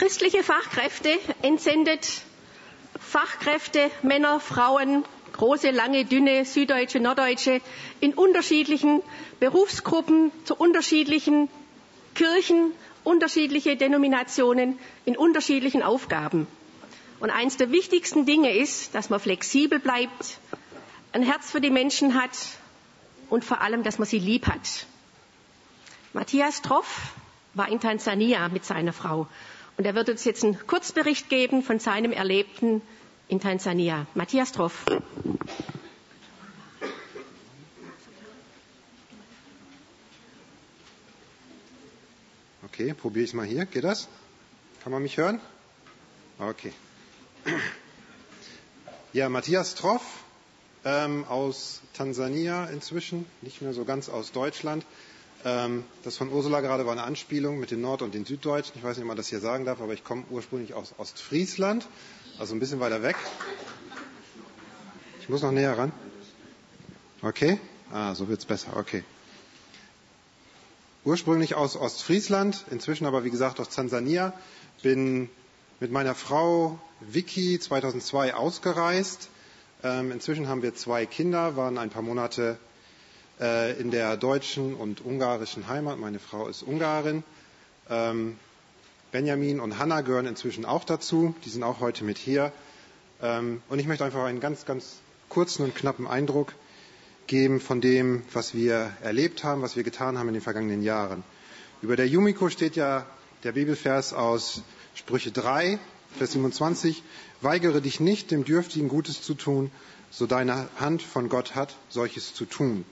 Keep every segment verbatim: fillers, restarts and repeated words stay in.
christliche Fachkräfte entsendet. Fachkräfte, Männer, Frauen, große, lange, dünne, Süddeutsche, Norddeutsche, in unterschiedlichen Berufsgruppen, zu unterschiedlichen Kirchen, unterschiedliche Denominationen, in unterschiedlichen Aufgaben. Und eines der wichtigsten Dinge ist, dass man flexibel bleibt, ein Herz für die Menschen hat und vor allem, dass man sie lieb hat. Matthias Troff war in Tansania mit seiner Frau und er wird uns jetzt einen Kurzbericht geben von seinem Erlebten in Tansania. Matthias Troff. Okay, probiere ich es mal hier. Geht das? Kann man mich hören? Okay. Ja, Matthias Troff ähm, aus Tansania inzwischen, nicht mehr so ganz aus Deutschland. Ähm, das von Ursula gerade war eine Anspielung mit den Nord- und den Süddeutschen. Ich weiß nicht, ob man das hier sagen darf, aber ich komme ursprünglich aus Ostfriesland, also ein bisschen weiter weg. Ich muss noch näher ran. Okay? Ah, so wird's besser. Okay. Ursprünglich aus Ostfriesland, inzwischen aber wie gesagt aus Tansania. Bin mit meiner Frau Vicky zweitausendzwei ausgereist. Ähm, inzwischen haben wir zwei Kinder, waren ein paar Monate äh, in der deutschen und ungarischen Heimat. Meine Frau ist Ungarin. Ähm, Benjamin und Hanna gehören inzwischen auch dazu. Die sind auch heute mit hier. Ähm, und ich möchte einfach einen ganz, ganz kurzen und knappen Eindruck geben von dem, was wir erlebt haben, was wir getan haben in den vergangenen Jahren. Über der Yumiko steht ja der Bibelvers aus Sprüche drei, Vers siebenundzwanzig. Weigere dich nicht, dem Dürftigen Gutes zu tun, so deine Hand von Gott hat, solches zu tun.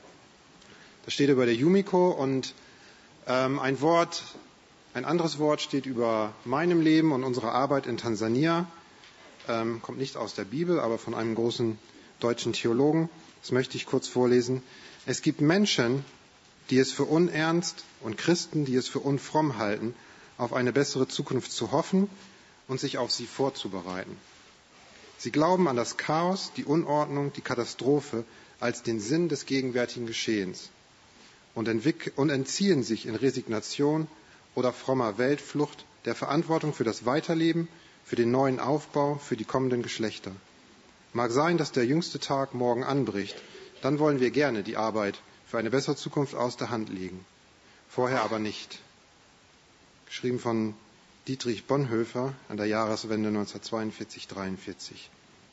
Das steht über der Yumiko und ähm, ein Wort, ein anderes Wort steht über meinem Leben und unsere Arbeit in Tansania. Ähm, kommt nicht aus der Bibel, aber von einem großen deutschen Theologen. Das möchte ich kurz vorlesen. Es gibt Menschen, die es für unernst und Christen, die es für unfromm halten, auf eine bessere Zukunft zu hoffen und sich auf sie vorzubereiten. Sie glauben an das Chaos, die Unordnung, die Katastrophe als den Sinn des gegenwärtigen Geschehens und, entwick- und entziehen sich in Resignation oder frommer Weltflucht der Verantwortung für das Weiterleben, für den neuen Aufbau, für die kommenden Geschlechter. Mag sein, dass der jüngste Tag morgen anbricht, dann wollen wir gerne die Arbeit für eine bessere Zukunft aus der Hand legen. Vorher aber nicht. Geschrieben von Dietrich Bonhoeffer an der Jahreswende neunzehnhundertzweiundvierzig dreiundvierzig.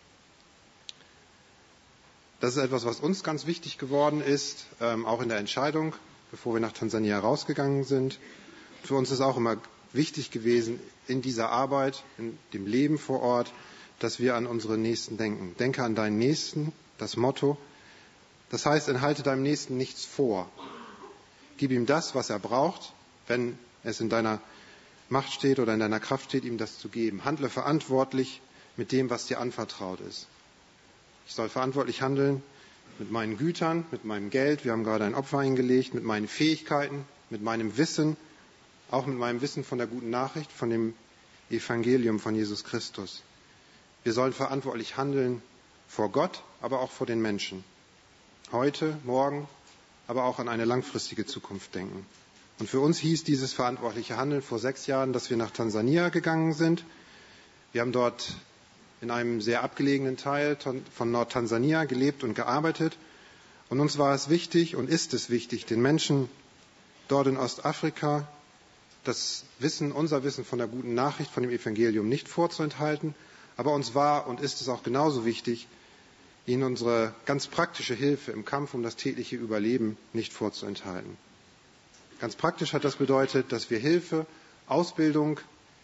Das ist etwas, was uns ganz wichtig geworden ist, ähm, auch in der Entscheidung, bevor wir nach Tansania rausgegangen sind. Für uns ist auch immer wichtig gewesen, in dieser Arbeit, in dem Leben vor Ort, dass wir an unsere Nächsten denken. Denke an deinen Nächsten, das Motto. Das heißt, enthalte deinem Nächsten nichts vor. Gib ihm das, was er braucht, wenn es in deiner Macht steht oder in deiner Kraft steht, ihm das zu geben. Handle verantwortlich mit dem, was dir anvertraut ist. Ich soll verantwortlich handeln mit meinen Gütern, mit meinem Geld. Wir haben gerade ein Opfer eingelegt, mit meinen Fähigkeiten, mit meinem Wissen, auch mit meinem Wissen von der guten Nachricht, von dem Evangelium von Jesus Christus. Wir sollen verantwortlich handeln vor Gott, aber auch vor den Menschen. Heute, morgen, aber auch an eine langfristige Zukunft denken. Und für uns hieß dieses verantwortliche Handeln vor sechs Jahren, dass wir nach Tansania gegangen sind. Wir haben dort in einem sehr abgelegenen Teil von Nordtansania gelebt und gearbeitet. Und uns war es wichtig und ist es wichtig, den Menschen dort in Ostafrika das Wissen, unser Wissen von der guten Nachricht, von dem Evangelium nicht vorzuenthalten. Aber uns war und ist es auch genauso wichtig, ihnen unsere ganz praktische Hilfe im Kampf um das tägliche Überleben nicht vorzuenthalten. Ganz praktisch hat das bedeutet, dass wir Hilfe, Ausbildung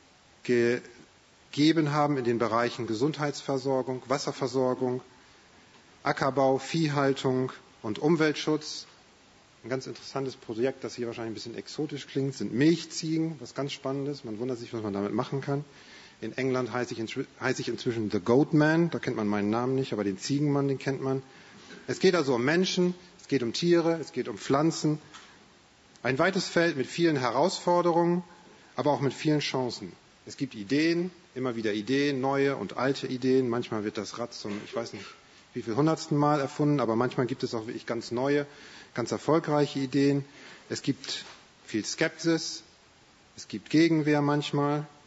gegeben haben in den Bereichen Gesundheitsversorgung, Wasserversorgung, Ackerbau, Viehhaltung und Umweltschutz. Ein ganz interessantes Projekt, das hier wahrscheinlich ein bisschen exotisch klingt, sind Milchziegen, was ganz Spannendes. Man wundert sich, was man damit machen kann. In England heiße ich, inzw- heiße ich inzwischen The Goatman, da kennt man meinen Namen nicht, aber den Ziegenmann, den kennt man. Es geht also um Menschen, es geht um Tiere, es geht um Pflanzen. Ein weites Feld mit vielen Herausforderungen, aber auch mit vielen Chancen. Es gibt Ideen, immer wieder Ideen, neue und alte Ideen. Manchmal wird das Rad zum, ich weiß nicht, wie viel hundertsten Mal erfunden, aber manchmal gibt es auch wirklich ganz neue, ganz erfolgreiche Ideen. Es gibt viel Skepsis, es gibt Gegenwehr manchmal.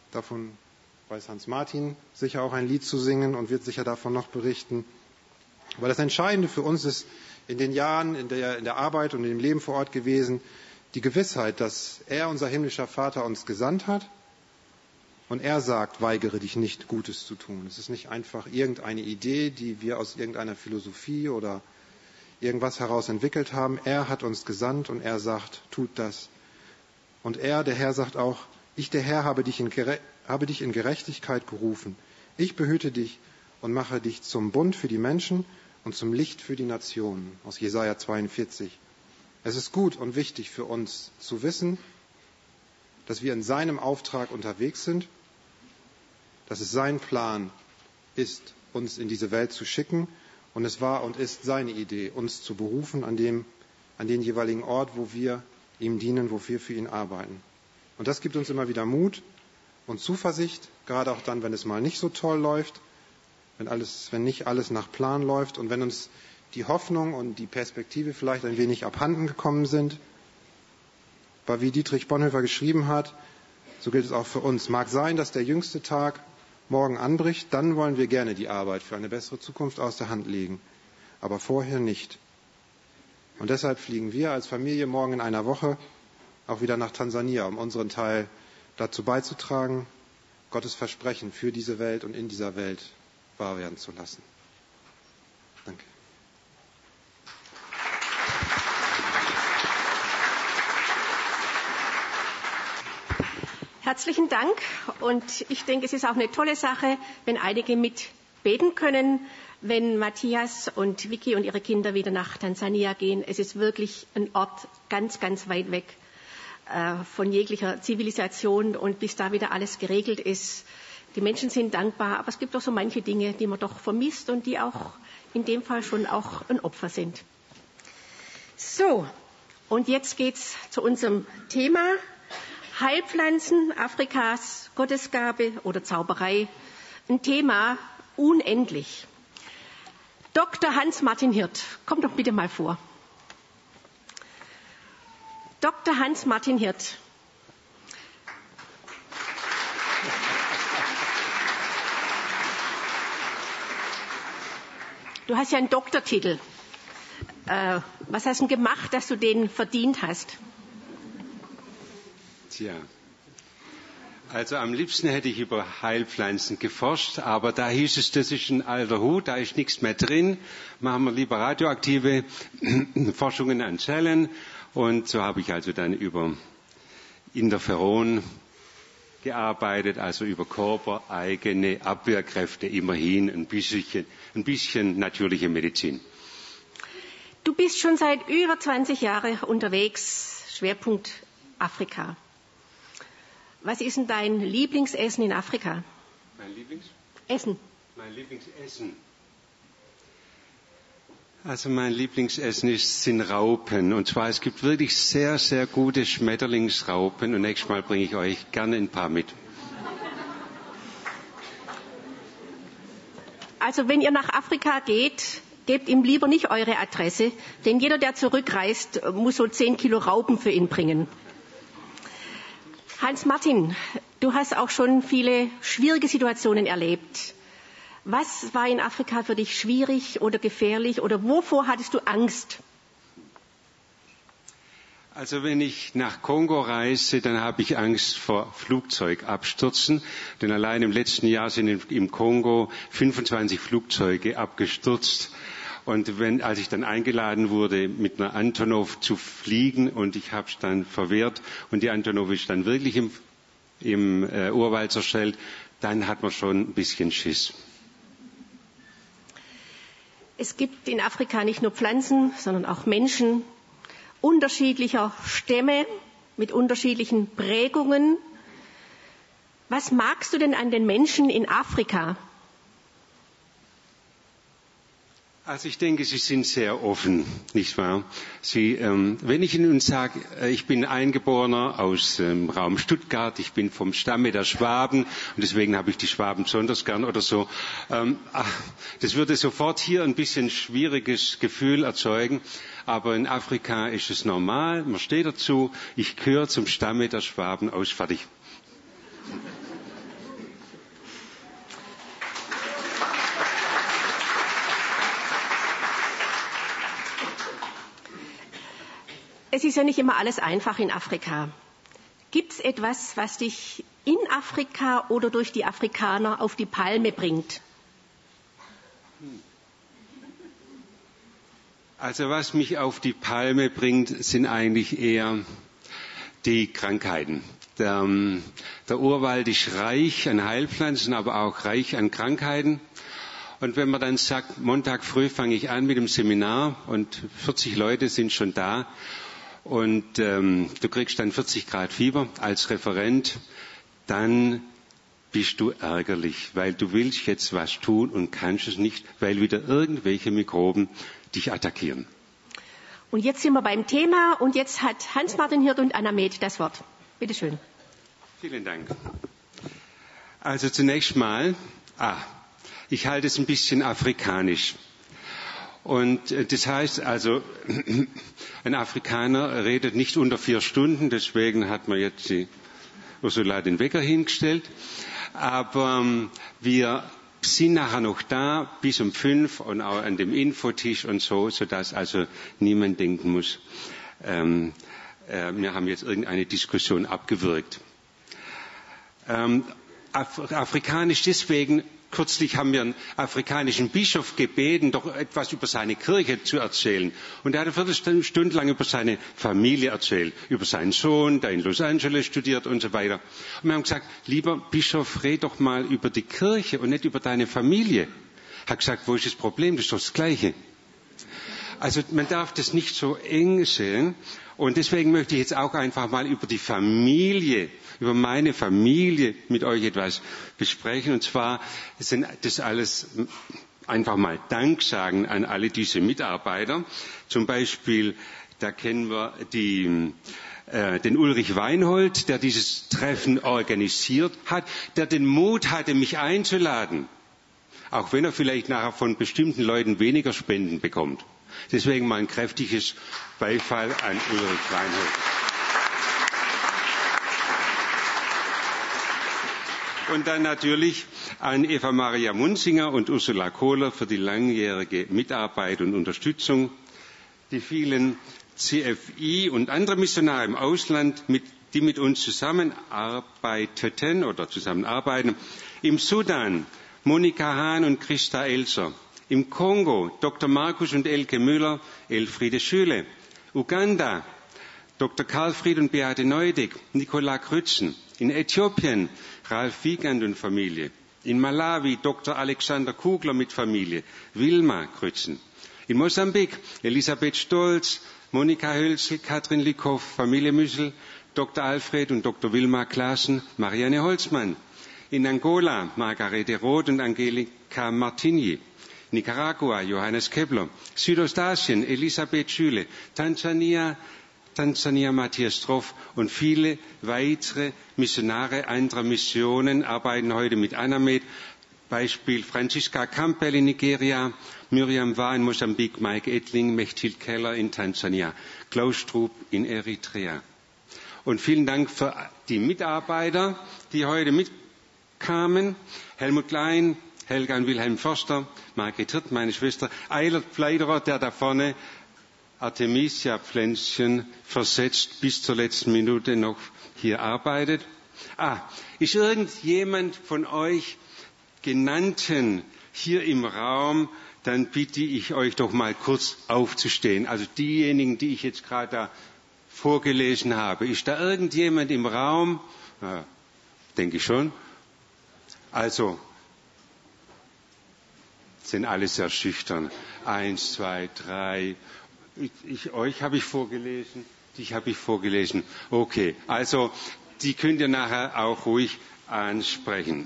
Davon weiß Hans Martin sicher auch ein Lied zu singen und wird sicher davon noch berichten. Aber das Entscheidende für uns ist in den Jahren, in der, in der Arbeit und in dem Leben vor Ort gewesen, die Gewissheit, dass er, unser himmlischer Vater, uns gesandt hat und er sagt, weigere dich nicht, Gutes zu tun. Es ist nicht einfach irgendeine Idee, die wir aus irgendeiner Philosophie oder irgendwas heraus entwickelt haben. Er hat uns gesandt und er sagt, tut das. Und er, der Herr, sagt auch, ich, der Herr, habe dich in, Gere- habe dich in Gerechtigkeit gerufen. Ich behüte dich und mache dich zum Bund für die Menschen und zum Licht für die Nationen. Aus Jesaja zweiundvierzig. Es ist gut und wichtig für uns zu wissen, dass wir in seinem Auftrag unterwegs sind, dass es sein Plan ist, uns in diese Welt zu schicken. Und es war und ist seine Idee, uns zu berufen an, dem, an den jeweiligen Ort, wo wir ihm dienen, wo wir für ihn arbeiten. Und das gibt uns immer wieder Mut und Zuversicht, gerade auch dann, wenn es mal nicht so toll läuft, wenn, alles, wenn nicht alles nach Plan läuft und wenn uns die Hoffnung und die Perspektive vielleicht ein wenig abhanden gekommen sind. Aber wie Dietrich Bonhoeffer geschrieben hat, so gilt es auch für uns. Mag sein, dass der jüngste Tag morgen anbricht, dann wollen wir gerne die Arbeit für eine bessere Zukunft aus der Hand legen. Aber vorher nicht. Und deshalb fliegen wir als Familie morgen in einer Woche auch wieder nach Tansania, um unseren Teil dazu beizutragen, Gottes Versprechen für diese Welt und in dieser Welt wahr werden zu lassen. Danke. Herzlichen Dank. Und ich denke, es ist auch eine tolle Sache, wenn einige mitbeten können, wenn Matthias und Vicky und ihre Kinder wieder nach Tansania gehen. Es ist wirklich ein Ort ganz, ganz weit weg äh, von jeglicher Zivilisation und bis da wieder alles geregelt ist. Die Menschen sind dankbar, aber es gibt auch so manche Dinge, die man doch vermisst und die auch in dem Fall schon auch ein Opfer sind. So, und jetzt geht's zu unserem Thema. Heilpflanzen Afrikas, Gottesgabe oder Zauberei, ein Thema unendlich. Doktor Hans-Martin Hirt, komm doch bitte mal vor. Doktor Hans-Martin Hirt. Du hast ja einen Doktortitel. Äh, was hast du denn gemacht, dass du den verdient hast? Tja, also am liebsten hätte ich über Heilpflanzen geforscht, aber da hieß es, das ist ein alter Hut, da ist nichts mehr drin. Machen wir lieber radioaktive Forschungen an Zellen. Und so habe ich also dann über Interferon gearbeitet, also über körpereigene Abwehrkräfte, immerhin ein bisschen, ein bisschen natürliche Medizin. Du bist schon seit über zwanzig Jahren unterwegs, Schwerpunkt Afrika. Was ist denn dein Lieblingsessen in Afrika? Mein Lieblings? Essen. Mein Lieblingsessen. Also mein Lieblingsessen ist, sind Raupen. Und zwar, es gibt wirklich sehr, sehr gute Schmetterlingsraupen. Und nächstes Mal bringe ich euch gerne ein paar mit. Also wenn ihr nach Afrika geht, gebt ihm lieber nicht eure Adresse. Denn jeder, der zurückreist, muss so zehn Kilo Raupen für ihn bringen. Hans-Martin, du hast auch schon viele schwierige Situationen erlebt. Was war in Afrika für dich schwierig oder gefährlich oder wovor hattest du Angst? Also wenn ich nach Kongo reise, dann habe ich Angst vor Flugzeugabstürzen. Denn allein im letzten Jahr sind im Kongo fünfundzwanzig Flugzeuge abgestürzt. Und wenn, als ich dann eingeladen wurde, mit einer Antonov zu fliegen und ich habe es dann verwehrt und die Antonov ist dann wirklich im, im äh, Urwald zerschellt, dann hat man schon ein bisschen Schiss. Es gibt in Afrika nicht nur Pflanzen, sondern auch Menschen unterschiedlicher Stämme mit unterschiedlichen Prägungen. Was magst du denn an den Menschen in Afrika? Also ich denke, Sie sind sehr offen, nicht wahr? Sie, ähm, wenn ich Ihnen sage, äh, ich bin Eingeborener aus dem ähm, Raum Stuttgart, ich bin vom Stamme der Schwaben und deswegen habe ich die Schwaben besonders gern oder so, ähm, ach, das würde sofort hier ein bisschen schwieriges Gefühl erzeugen, aber in Afrika ist es normal, man steht dazu, ich gehöre zum Stamme der Schwaben aus, fertig. Es ist ja nicht immer alles einfach in Afrika. Gibt es etwas, was dich in Afrika oder durch die Afrikaner auf die Palme bringt? Also was mich auf die Palme bringt, sind eigentlich eher die Krankheiten. Der, der Urwald ist reich an Heilpflanzen, aber auch reich an Krankheiten. Und wenn man dann sagt, Montag früh fange ich an mit dem Seminar und vierzig Leute sind schon da und ähm, du kriegst dann vierzig Grad Fieber als Referent, dann bist du ärgerlich, weil du willst jetzt was tun und kannst es nicht, weil wieder irgendwelche Mikroben dich attackieren. Und jetzt sind wir beim Thema und jetzt hat Hans-Martin Hirt und Anna Med das Wort. Bitte schön. Vielen Dank. Also zunächst mal, ah, ich halte es ein bisschen afrikanisch. Und das heißt also, ein Afrikaner redet nicht unter vier Stunden, deswegen hat man jetzt die Ursula den Wecker hingestellt. Aber wir sind nachher noch da bis um fünf und auch an dem Infotisch und so, sodass also niemand denken muss, ähm, äh, wir haben jetzt irgendeine Diskussion abgewürgt. Ähm, Af- Afrikanisch deswegen, kürzlich haben wir einen afrikanischen Bischof gebeten, doch etwas über seine Kirche zu erzählen. Und er hat eine Viertelstunde lang über seine Familie erzählt, über seinen Sohn, der in Los Angeles studiert und so weiter. Und wir haben gesagt, lieber Bischof, red doch mal über die Kirche und nicht über deine Familie. Er hat gesagt, wo ist das Problem? Das ist doch das Gleiche. Also man darf das nicht so eng sehen. Und deswegen möchte ich jetzt auch einfach mal über die Familie, über meine Familie mit euch etwas besprechen. Und zwar sind das alles einfach mal Dank sagen an alle diese Mitarbeiter. Zum Beispiel, da kennen wir die, äh, den Ulrich Weinhold, der dieses Treffen organisiert hat, der den Mut hatte, mich einzuladen. Auch wenn er vielleicht nachher von bestimmten Leuten weniger Spenden bekommt. Deswegen mal ein kräftiges Beifall an Ulrich Weinhold. Und dann natürlich an Eva Maria Munzinger und Ursula Kohler für die langjährige Mitarbeit und Unterstützung, die vielen C F I und andere Missionare im Ausland, mit, die mit uns zusammenarbeiteten oder zusammenarbeiten. Im Sudan Monika Hahn und Christa Elser. Im Kongo Doktor Markus und Elke Müller, Elfriede Schüle. Uganda Doktor Karlfried und Beate Neudig, Nicola Krützen. In Äthiopien Ralf Wiegand und Familie. In Malawi Doktor Alexander Kugler mit Familie, Wilma Krützen. In Mosambik Elisabeth Stolz, Monika Hölzel, Katrin Lickhoff, Familie Müssel, Doktor Alfred und Doktor Wilma Klaassen, Marianne Holzmann. In Angola Margarete Roth und Angelika Martini. Nicaragua Johannes Kepler. Südostasien Elisabeth Schüle. Tansania Tansania Matthias Troff und viele weitere Missionare anderer Missionen arbeiten heute mit Anamed. Beispiel Franziska Campbell in Nigeria, Miriam Wa in Mosambik, Mike Ettling, Mechthild Keller in Tansania, Klaus Strub in Eritrea. Und vielen Dank für die Mitarbeiter, die heute mitkamen. Helmut Klein, Helga und Wilhelm Förster, Margret Hirt, meine Schwester, Eilert Pleiderer, der da vorne Artemisia-Pflänzchen versetzt bis zur letzten Minute noch hier arbeitet. Ah, ist irgendjemand von euch Genannten hier im Raum? Dann bitte ich euch doch mal kurz aufzustehen. Also diejenigen, die ich jetzt gerade da vorgelesen habe. Ist da irgendjemand im Raum? Ja, denke ich schon. Also, sind alle sehr schüchtern. Eins, zwei, drei. Ich, ich, euch habe ich vorgelesen, dich habe ich vorgelesen. Okay, also die könnt ihr nachher auch ruhig ansprechen.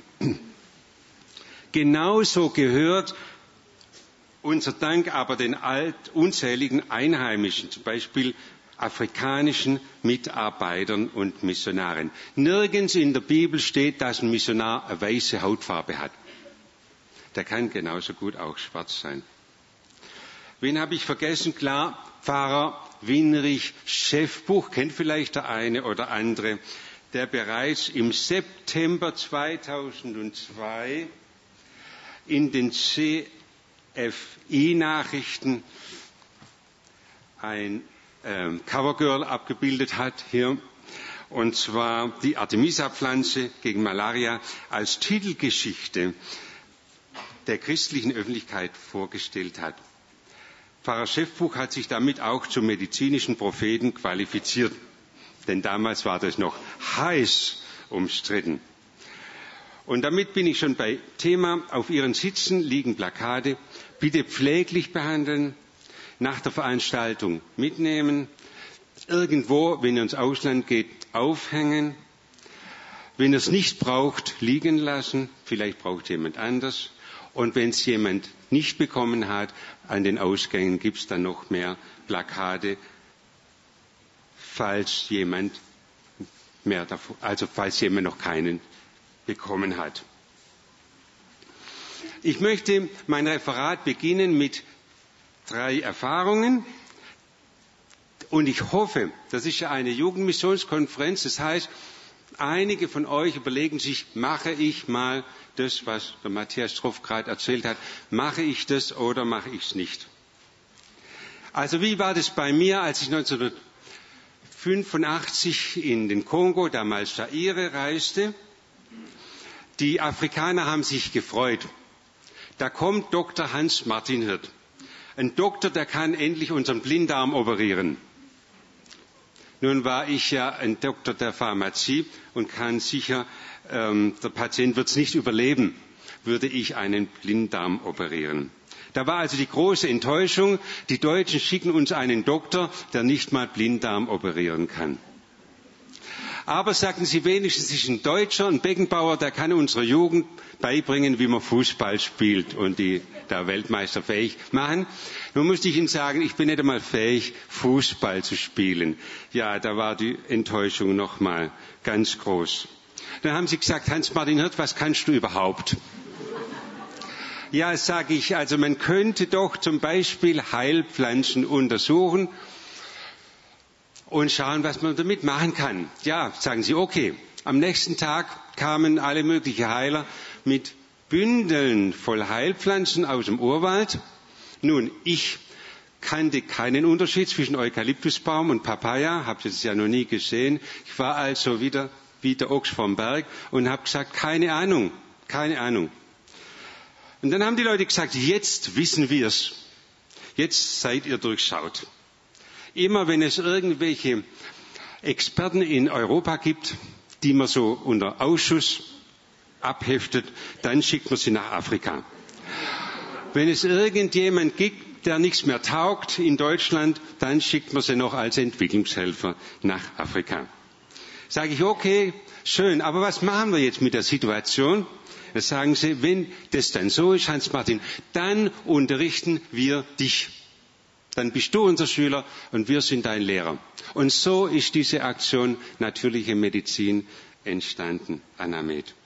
Genauso gehört unser Dank aber den alt, unzähligen Einheimischen, zum Beispiel afrikanischen Mitarbeitern und Missionaren. Nirgends in der Bibel steht, dass ein Missionar eine weiße Hautfarbe hat. Der kann genauso gut auch schwarz sein. Wen habe ich vergessen? Klar, Pfarrer Winrich Schäffbuch, kennt vielleicht der eine oder andere, der bereits im September zweitausendzwei in den C F I-Nachrichten ein ähm, Covergirl abgebildet hat hier. Und zwar die Artemisia-Pflanze gegen Malaria als Titelgeschichte der christlichen Öffentlichkeit vorgestellt hat. Pfarrer Schäffbuch hat sich damit auch zum medizinischen Propheten qualifiziert, denn damals war das noch heiß umstritten. Und damit bin ich schon bei Thema. Auf Ihren Sitzen liegen Plakate. Bitte pfleglich behandeln, nach der Veranstaltung mitnehmen, irgendwo, wenn ihr ins Ausland geht, aufhängen. Wenn ihr es nicht braucht, liegen lassen. Vielleicht braucht jemand anders. Und wenn es jemand nicht bekommen hat, an den Ausgängen gibt es dann noch mehr Plakate, falls jemand mehr davon, also falls jemand noch keinen bekommen hat. Ich möchte mein Referat beginnen mit drei Erfahrungen. Und ich hoffe, das ist ja eine Jugendmissionskonferenz, das heißt, einige von euch überlegen sich, mache ich mal das, was der Matthias Stroff gerade erzählt hat, mache ich das oder mache ich es nicht? Also wie war das bei mir, als ich neunzehnhundertfünfundachtzig in den Kongo, damals Zaire, reiste? Die Afrikaner haben sich gefreut. Da kommt Doktor Hans-Martin Hirt. Ein Doktor, der kann endlich unseren Blinddarm operieren. Nun war ich ja ein Doktor der Pharmazie und kann sicher, ähm, der Patient wird es nicht überleben, würde ich einen Blinddarm operieren. Da war also die große Enttäuschung, die Deutschen schicken uns einen Doktor, der nicht mal Blinddarm operieren kann. Aber sagten sie wenigstens, es ist ein Deutscher, ein Beckenbauer, der kann unserer Jugend beibringen, wie man Fußball spielt und die da Weltmeister fähig machen. Nun musste ich Ihnen sagen, ich bin nicht einmal fähig, Fußball zu spielen. Ja, da war die Enttäuschung noch mal ganz groß. Dann haben sie gesagt, Hans-Martin Hirt, was kannst du überhaupt? Ja, sage ich, also man könnte doch zum Beispiel Heilpflanzen untersuchen und schauen, was man damit machen kann. Ja, sagen sie, okay. Am nächsten Tag kamen alle möglichen Heiler mit Bündeln voll Heilpflanzen aus dem Urwald. Nun, ich kannte keinen Unterschied zwischen Eukalyptusbaum und Papaya, habe das ja noch nie gesehen. Ich war also wieder wie der Ochs vom Berg und habe gesagt, keine Ahnung, keine Ahnung. Und dann haben die Leute gesagt, jetzt wissen wir es. Jetzt seid ihr durchschaut. Immer wenn es irgendwelche Experten in Europa gibt, die man so unter Ausschuss abheftet, dann schickt man sie nach Afrika. Wenn es irgendjemand gibt, der nichts mehr taugt in Deutschland, dann schickt man sie noch als Entwicklungshelfer nach Afrika. Sage ich, okay, schön, aber was machen wir jetzt mit der Situation? Da sagen sie, wenn das dann so ist, Hans-Martin, dann unterrichten wir dich. Dann bist du unser Schüler und wir sind dein Lehrer. Und so ist diese Aktion Natürliche Medizin entstanden, Anamed.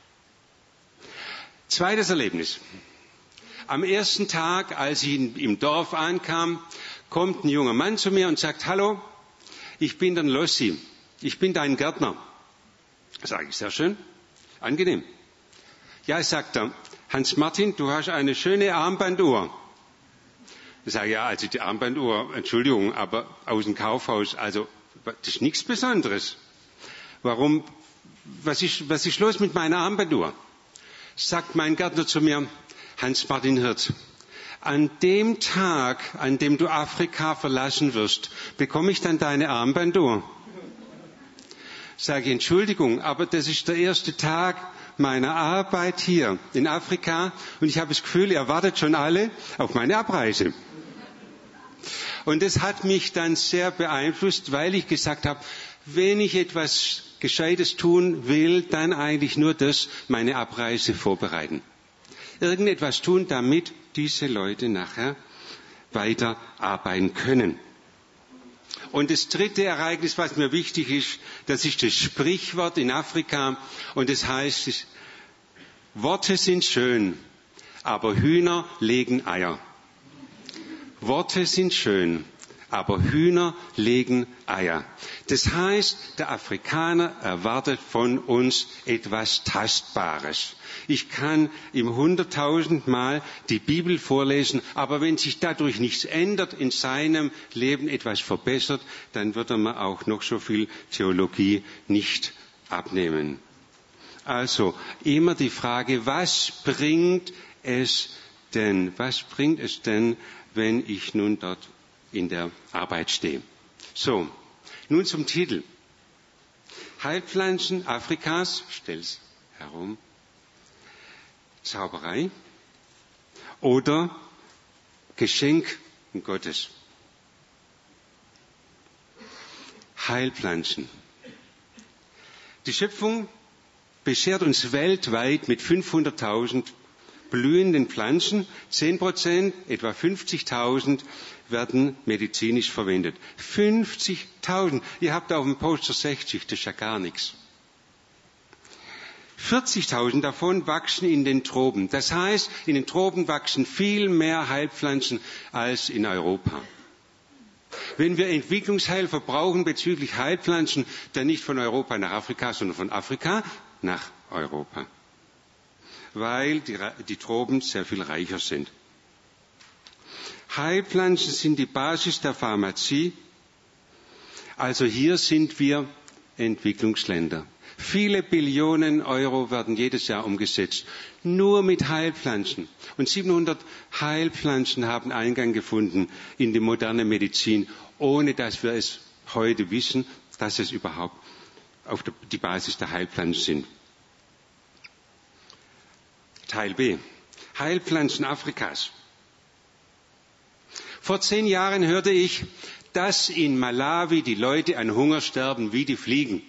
Zweites Erlebnis. Am ersten Tag, als ich im Dorf ankam, kommt ein junger Mann zu mir und sagt, hallo, ich bin der Lossi, ich bin dein Gärtner. Sage ich, sehr schön, angenehm. Ja, sagt er, Hans-Martin, du hast eine schöne Armbanduhr. Ich sage, ja, also die Armbanduhr, Entschuldigung, aber aus dem Kaufhaus, also das ist nichts Besonderes. Warum, was ist, was ist los mit meiner Armbanduhr? Sagt mein Gärtner zu mir, Hans-Martin Hirt, an dem Tag, an dem du Afrika verlassen wirst, bekomme ich dann deine Armbanduhr. Sage ich, Entschuldigung, aber das ist der erste Tag meiner Arbeit hier in Afrika und ich habe das Gefühl, ihr wartet schon alle auf meine Abreise. Und das hat mich dann sehr beeinflusst, weil ich gesagt habe, wenn ich etwas Gescheites tun will, dann eigentlich nur das, meine Abreise vorbereiten. Irgendetwas tun, damit diese Leute nachher weiterarbeiten können. Und das dritte Ereignis, was mir wichtig ist, das ist das Sprichwort in Afrika und das heißt, Worte sind schön, aber Hühner legen Eier. Worte sind schön, aber Hühner legen Eier. Das heißt, der Afrikaner erwartet von uns etwas Tastbares. Ich kann ihm hunderttausendmal die Bibel vorlesen, aber wenn sich dadurch nichts ändert, in seinem Leben etwas verbessert, dann wird er mir auch noch so viel Theologie nicht abnehmen. Also immer die Frage, was bringt es denn? Was bringt es denn, wenn ich nun dort in der Arbeit stehe? So, nun zum Titel. Heilpflanzen Afrikas, stell's herum, Zauberei oder Geschenk Gottes. Heilpflanzen. Die Schöpfung beschert uns weltweit mit fünfhunderttausend blühenden Pflanzen. zehn Prozent, etwa fünfzigtausend, werden medizinisch verwendet. fünfzigtausend. Ihr habt auf dem Poster sechzig, das ist ja gar nichts. vierzigtausend davon wachsen in den Tropen. Das heißt, in den Tropen wachsen viel mehr Heilpflanzen als in Europa. Wenn wir Entwicklungshelfer brauchen bezüglich Heilpflanzen, dann nicht von Europa nach Afrika, sondern von Afrika nach Europa. Weil die, die Tropen sehr viel reicher sind. Heilpflanzen sind die Basis der Pharmazie. Also hier sind wir Entwicklungsländer. Viele Billionen Euro werden jedes Jahr umgesetzt, nur mit Heilpflanzen. Und siebenhundert Heilpflanzen haben Eingang gefunden in die moderne Medizin, ohne dass wir es heute wissen, dass es überhaupt auf die Basis der Heilpflanzen sind. Teil B. Heilpflanzen Afrikas. Vor zehn Jahren hörte ich, dass in Malawi die Leute an Hunger sterben wie die Fliegen.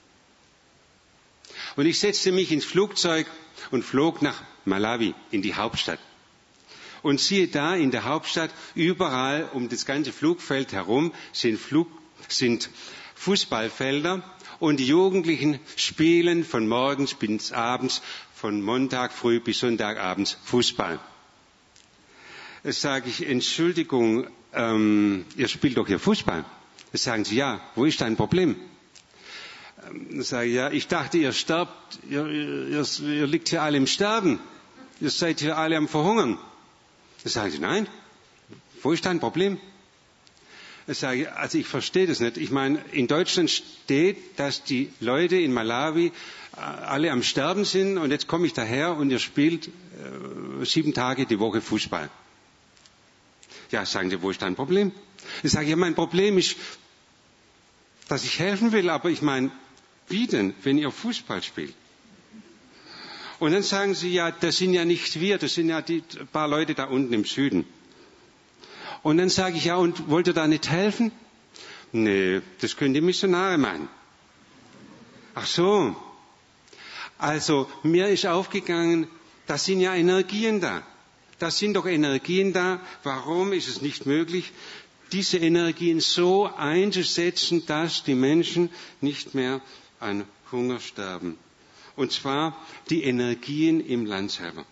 Und ich setzte mich ins Flugzeug und flog nach Malawi, in die Hauptstadt. Und siehe da, in der Hauptstadt, überall um das ganze Flugfeld herum sind, Flug, sind Fußballfelder und die Jugendlichen spielen von morgens bis abends, von Montag früh bis Sonntagabends Fußball. Jetzt sage ich, Entschuldigung, ähm, ihr spielt doch hier Fußball. Jetzt sagen sie, ja, wo ist dein Problem? Dann sage ich, ja, ich dachte, ihr sterbt, ihr, ihr, ihr liegt hier alle im Sterben. Ihr seid hier alle am Verhungern. Dann sagen sie, nein, wo ist dein Problem? Dann sage ich, also ich verstehe das nicht. Ich meine, in Deutschland steht, dass die Leute in Malawi alle am Sterben sind und jetzt komme ich daher und ihr spielt äh, sieben Tage die Woche Fußball. Ja, sagen sie, wo ist dein Problem? Ich sage, ja, mein Problem ist, dass ich helfen will, aber ich meine, wie denn, wenn ihr Fußball spielt? Und dann sagen sie, ja, das sind ja nicht wir, das sind ja die paar Leute da unten im Süden. Und dann sage ich, ja, und wollt ihr da nicht helfen? Nee, das können die Missionare machen. Ach so. Also, mir ist aufgegangen, da sind ja Energien da. Da sind doch Energien da. Warum ist es nicht möglich, diese Energien so einzusetzen, dass die Menschen nicht mehr an Hunger sterben? Und zwar die Energien im Land selber.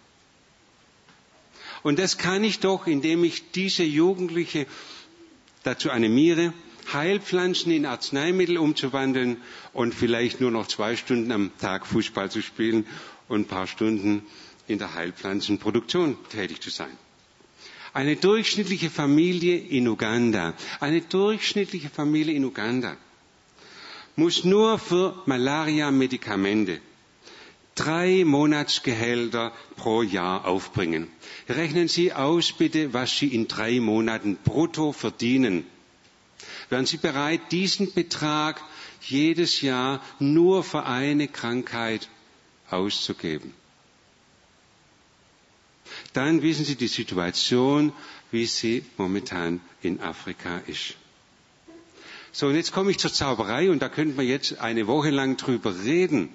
Und das kann ich doch, indem ich diese Jugendliche dazu animiere, Heilpflanzen in Arzneimittel umzuwandeln und vielleicht nur noch zwei Stunden am Tag Fußball zu spielen und ein paar Stunden in der Heilpflanzenproduktion tätig zu sein. Eine durchschnittliche Familie in Uganda, eine durchschnittliche Familie in Uganda muss nur für Malaria-Medikamente drei Monatsgehälter pro Jahr aufbringen. Rechnen Sie aus bitte, was Sie in drei Monaten brutto verdienen. Wären Sie bereit, diesen Betrag jedes Jahr nur für eine Krankheit auszugeben? Dann wissen Sie die Situation, wie sie momentan in Afrika ist. So, und jetzt komme ich zur Zauberei und da könnten wir jetzt eine Woche lang drüber reden.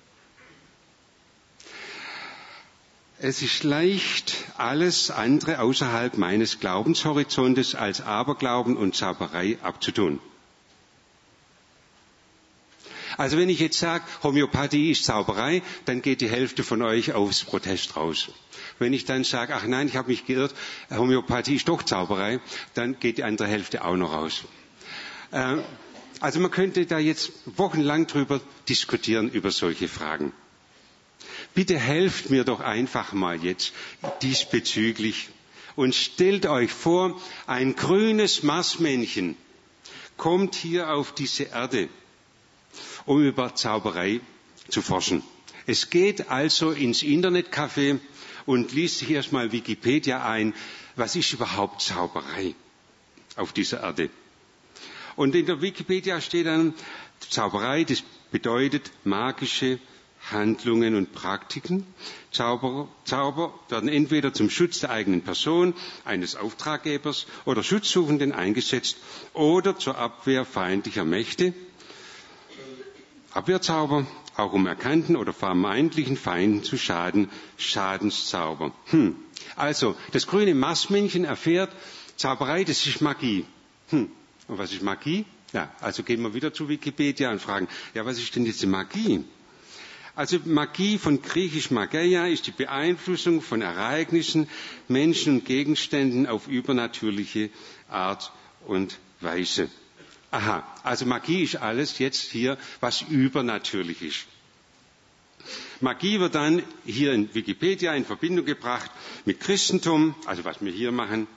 Es ist leicht, alles andere außerhalb meines Glaubenshorizontes als Aberglauben und Zauberei abzutun. Also wenn ich jetzt sage, Homöopathie ist Zauberei, dann geht die Hälfte von euch aufs Protest raus. Wenn ich dann sage, ach nein, ich habe mich geirrt, Homöopathie ist doch Zauberei, dann geht die andere Hälfte auch noch raus. Äh, also man könnte da jetzt wochenlang drüber diskutieren, über solche Fragen. Bitte helft mir doch einfach mal jetzt diesbezüglich und stellt euch vor, ein grünes Marsmännchen kommt hier auf diese Erde, um über Zauberei zu forschen. Es geht also ins Internetcafé und liest sich erstmal Wikipedia ein, was ist überhaupt Zauberei auf dieser Erde. Und in der Wikipedia steht dann, Zauberei, das bedeutet magische Handlungen und Praktiken. Zauber, Zauber werden entweder zum Schutz der eigenen Person, eines Auftraggebers oder Schutzsuchenden eingesetzt oder zur Abwehr feindlicher Mächte. Abwehrzauber, auch um erkannten oder vermeintlichen Feinden zu schaden, Schadenszauber. Hm. Also, das grüne Marsmännchen erfährt, Zauberei, das ist Magie. Hm. Und was ist Magie? Ja, also gehen wir wieder zu Wikipedia und fragen, ja, was ist denn diese Magie? Also Magie von griechisch Mageia ist die Beeinflussung von Ereignissen, Menschen und Gegenständen auf übernatürliche Art und Weise. Aha, also Magie ist alles jetzt hier, was übernatürlich ist. Magie wird dann hier in Wikipedia in Verbindung gebracht mit Christentum, also was wir hier machen,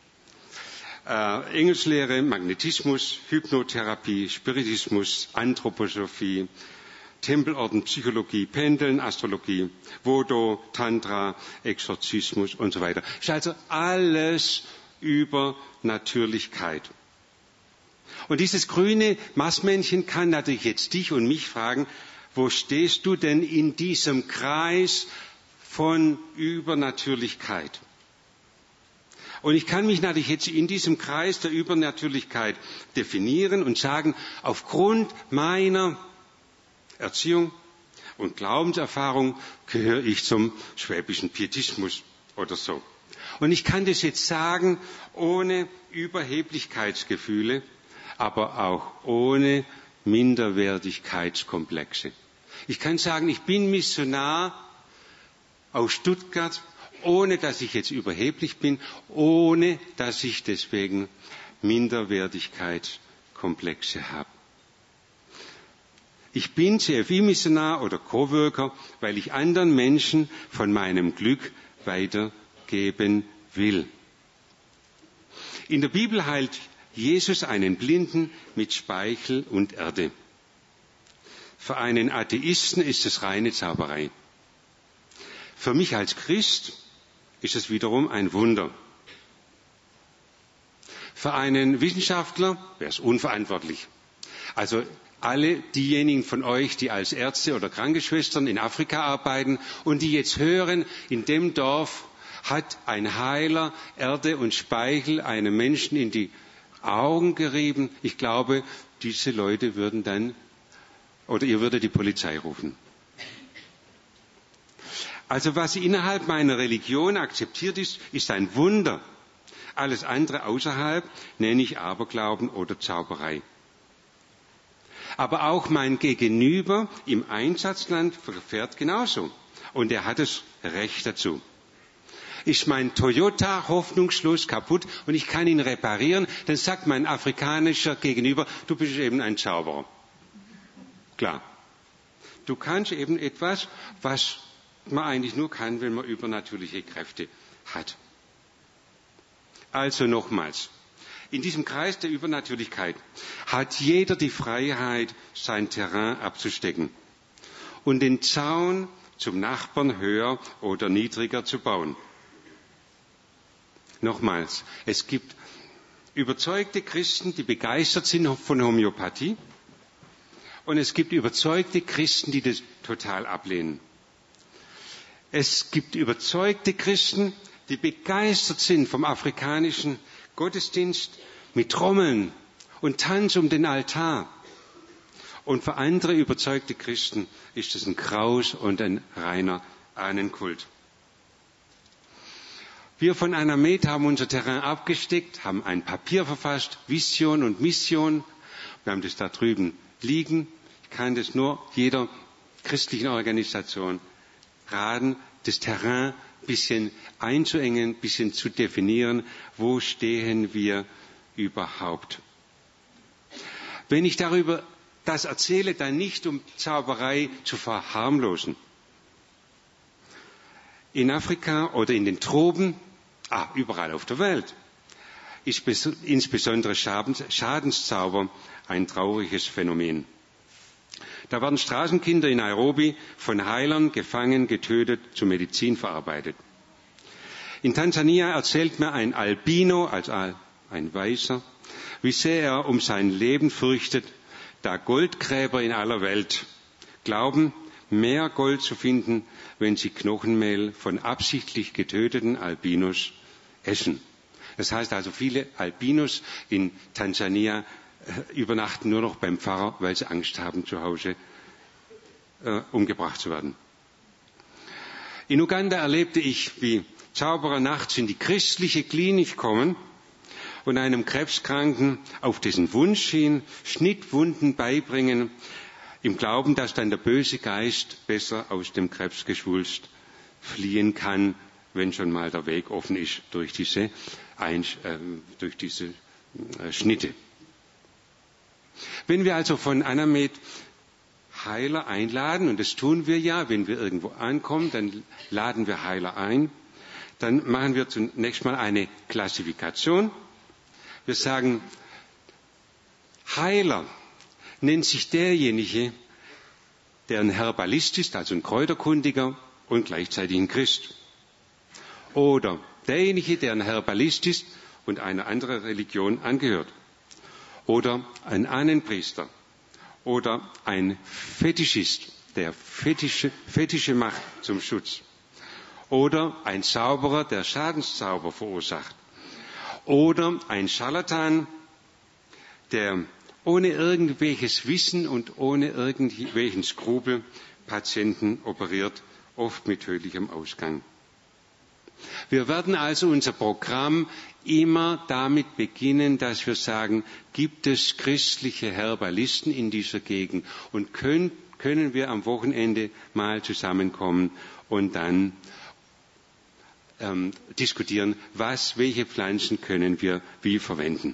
äh, Engelslehre, Magnetismus, Hypnotherapie, Spiritismus, Anthroposophie, Tempelorden, Psychologie, Pendeln, Astrologie, Voodoo, Tantra, Exorzismus und so weiter. Ist also alles Übernatürlichkeit. Und dieses grüne Marsmännchen kann natürlich jetzt dich und mich fragen, wo stehst du denn in diesem Kreis von Übernatürlichkeit? Und ich kann mich natürlich jetzt in diesem Kreis der Übernatürlichkeit definieren und sagen, aufgrund meiner Erziehung und Glaubenserfahrung gehöre ich zum schwäbischen Pietismus oder so. Und ich kann das jetzt sagen, ohne Überheblichkeitsgefühle, aber auch ohne Minderwertigkeitskomplexe. Ich kann sagen, ich bin Missionar aus Stuttgart, ohne dass ich jetzt überheblich bin, ohne dass ich deswegen Minderwertigkeitskomplexe habe. Ich bin C F I-Missionar oder Coworker, weil ich anderen Menschen von meinem Glück weitergeben will. In der Bibel heilt Jesus einen Blinden mit Speichel und Erde. Für einen Atheisten ist es reine Zauberei. Für mich als Christ ist es wiederum ein Wunder. Für einen Wissenschaftler wäre es unverantwortlich. Also alle diejenigen von euch, die als Ärzte oder Krankenschwestern in Afrika arbeiten und die jetzt hören, in dem Dorf hat ein Heiler Erde und Speichel einem Menschen in die Augen gerieben. Ich glaube, diese Leute würden dann, oder ihr würdet die Polizei rufen. Also was innerhalb meiner Religion akzeptiert ist, ist ein Wunder. Alles andere außerhalb nenne ich Aberglauben oder Zauberei. Aber auch mein Gegenüber im Einsatzland verfährt genauso. Und er hat das Recht dazu. Ist mein Toyota hoffnungslos kaputt und ich kann ihn reparieren, dann sagt mein afrikanischer Gegenüber, du bist eben ein Zauberer. Klar. Du kannst eben etwas, was man eigentlich nur kann, wenn man übernatürliche Kräfte hat. Also nochmals. In diesem Kreis der Übernatürlichkeit hat jeder die Freiheit, sein Terrain abzustecken und den Zaun zum Nachbarn höher oder niedriger zu bauen. Nochmals, es gibt überzeugte Christen, die begeistert sind von Homöopathie und es gibt überzeugte Christen, die das total ablehnen. Es gibt überzeugte Christen, die begeistert sind vom afrikanischen Gottesdienst mit Trommeln und Tanz um den Altar. Und für andere überzeugte Christen ist es ein Graus und ein reiner Ahnenkult. Wir von Anamet haben unser Terrain abgesteckt, haben ein Papier verfasst, Vision und Mission. Wir haben das da drüben liegen. Ich kann das nur jeder christlichen Organisation raten, das Terrain ein bisschen einzuengen, ein bisschen zu definieren, wo stehen wir überhaupt. Wenn ich darüber das erzähle, dann nicht, um Zauberei zu verharmlosen. In Afrika oder in den Tropen, ah, überall auf der Welt, ist insbesondere Schadenszauber ein trauriges Phänomen. Da werden Straßenkinder in Nairobi von Heilern gefangen, getötet, zur Medizin verarbeitet. In Tansania erzählt mir ein Albino, also ein Weißer, wie sehr er um sein Leben fürchtet, da Goldgräber in aller Welt glauben, mehr Gold zu finden, wenn sie Knochenmehl von absichtlich getöteten Albinos essen. Das heißt also, viele Albinos in Tansania äh, übernachten nur noch beim Pfarrer, weil sie Angst haben, zu Hause äh, umgebracht zu werden. In Uganda erlebte ich, wie Zauberer nachts in die christliche Klinik kommen und einem Krebskranken auf dessen Wunsch hin Schnittwunden beibringen, im Glauben, dass dann der böse Geist besser aus dem Krebsgeschwulst fliehen kann, wenn schon mal der Weg offen ist durch diese, Ein- äh, durch diese äh, Schnitte. Wenn wir also von Anamed Heiler einladen, und das tun wir ja, wenn wir irgendwo ankommen, dann laden wir Heiler ein, dann machen wir zunächst mal eine Klassifikation. Wir sagen, Heiler nennt sich derjenige, der ein Herbalist ist, also ein Kräuterkundiger und gleichzeitig ein Christ. Oder derjenige, der ein Herbalist ist und einer anderen Religion angehört. Oder ein Ahnenpriester. Oder ein Fetischist, der Fetische, Fetische macht zum Schutz. Oder ein Zauberer, der Schadenszauber verursacht. Oder ein Scharlatan, der ohne irgendwelches Wissen und ohne irgendwelchen Skrupel Patienten operiert, oft mit tödlichem Ausgang. Wir werden also unser Programm immer damit beginnen, dass wir sagen, gibt es christliche Herbalisten in dieser Gegend und können, können wir am Wochenende mal zusammenkommen und dann ähm, diskutieren, was, welche Pflanzen können wir wie verwenden.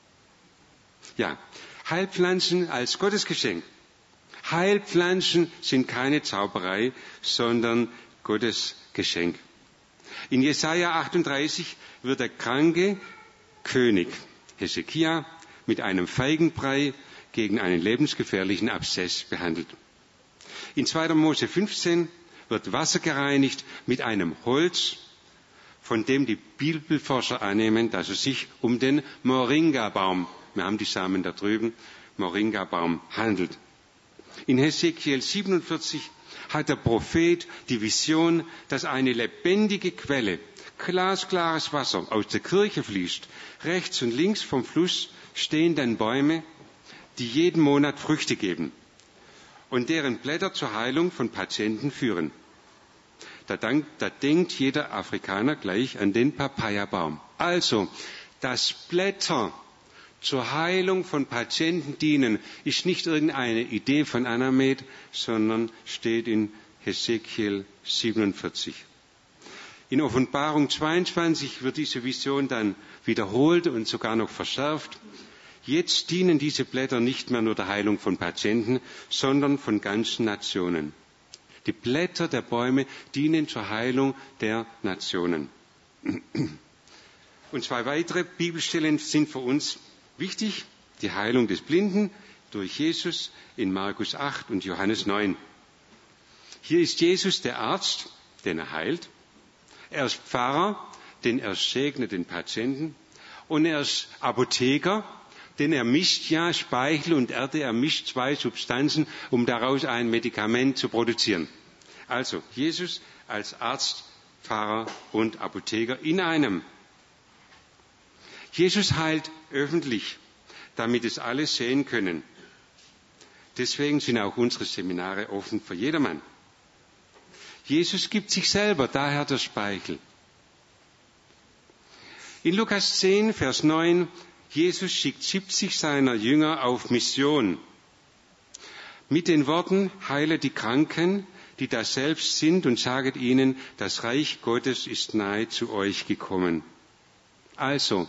Ja, Heilpflanzen als Gottesgeschenk. Heilpflanzen sind keine Zauberei, sondern Gottes Geschenk. In Jesaja achtunddreißig wird der kranke König Hesekia mit einem Feigenbrei gegen einen lebensgefährlichen Abszess behandelt. In zweiter Mose fünfzehn wird Wasser gereinigt mit einem Holz, von dem die Bibelforscher annehmen, dass es sich um den Moringabaum, wir haben die Samen da drüben, Moringabaum handelt. In Hesekiel siebenundvierzig hat der Prophet die Vision, dass eine lebendige Quelle, glasklares Wasser aus der Kirche fließt. Rechts und links vom Fluss stehen dann Bäume, die jeden Monat Früchte geben und deren Blätter zur Heilung von Patienten führen. Da, dank, da denkt jeder Afrikaner gleich an den Papayabaum. Also, dass Blätter zur Heilung von Patienten dienen, ist nicht irgendeine Idee von Anamed, sondern steht in Hesekiel siebenundvierzig. In Offenbarung zweiundzwanzig wird diese Vision dann wiederholt und sogar noch verschärft. Jetzt dienen diese Blätter nicht mehr nur der Heilung von Patienten, sondern von ganzen Nationen. Die Blätter der Bäume dienen zur Heilung der Nationen. Und zwei weitere Bibelstellen sind für uns wichtig. Die Heilung des Blinden durch Jesus in Markus acht und Johannes neun. Hier ist Jesus der Arzt, den er heilt. Er ist Pfarrer, denn er segnet den Patienten. Und er ist Apotheker, denn er mischt ja Speichel und Erde, er mischt zwei Substanzen, um daraus ein Medikament zu produzieren. Also Jesus als Arzt, Pfarrer und Apotheker in einem. Jesus heilt öffentlich, damit es alle sehen können. Deswegen sind auch unsere Seminare offen für jedermann. Jesus gibt sich selber, daher der Speichel. In Lukas zehn, Vers neun, Jesus schickt siebzig seiner Jünger auf Mission. mit den Worten, heile die Kranken, die da selbst sind, und saget ihnen, das Reich Gottes ist nahe zu euch gekommen. Also,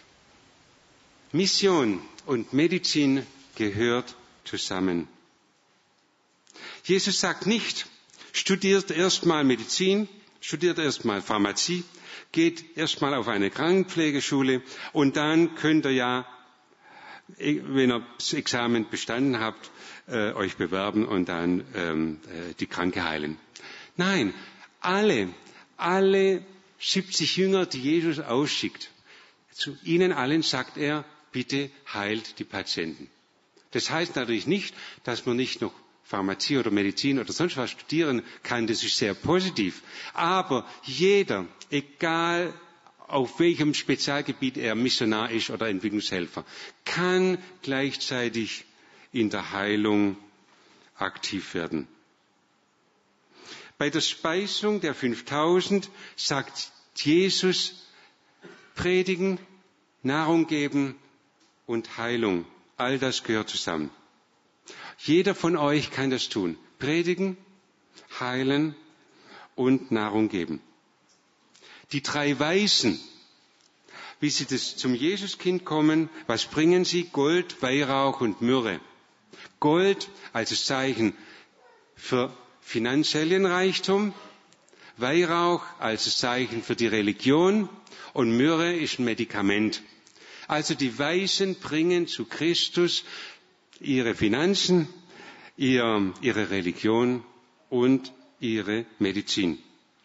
Mission und Medizin gehört zusammen. Jesus sagt nicht, studiert erstmal Medizin, studiert erstmal Pharmazie, geht erstmal auf eine Krankenpflegeschule und dann könnt ihr ja, wenn ihr das Examen bestanden habt, äh, euch bewerben und dann ähm, äh, die Kranke heilen. Nein, alle, alle siebzig Jünger, die Jesus ausschickt, zu ihnen allen sagt er, bitte heilt die Patienten. Das heißt natürlich nicht, dass man nicht noch Pharmazie oder Medizin oder sonst was studieren kann, das ist sehr positiv. Aber jeder, egal auf welchem Spezialgebiet er Missionar ist oder Entwicklungshelfer, kann gleichzeitig in der Heilung aktiv werden. Bei der Speisung der fünftausend sagt Jesus, predigen, Nahrung geben und Heilung. All das gehört zusammen. Jeder von euch kann das tun. Predigen, heilen und Nahrung geben. Die drei Weisen, wie sie das zum Jesuskind kommen, was bringen sie? Gold, Weihrauch und Myrrhe. Gold als Zeichen für finanziellen Reichtum, Weihrauch als Zeichen für die Religion und Myrrhe ist ein Medikament. Also die Weisen bringen zu Christus ihre Finanzen, ihr, ihre Religion und ihre Medizin.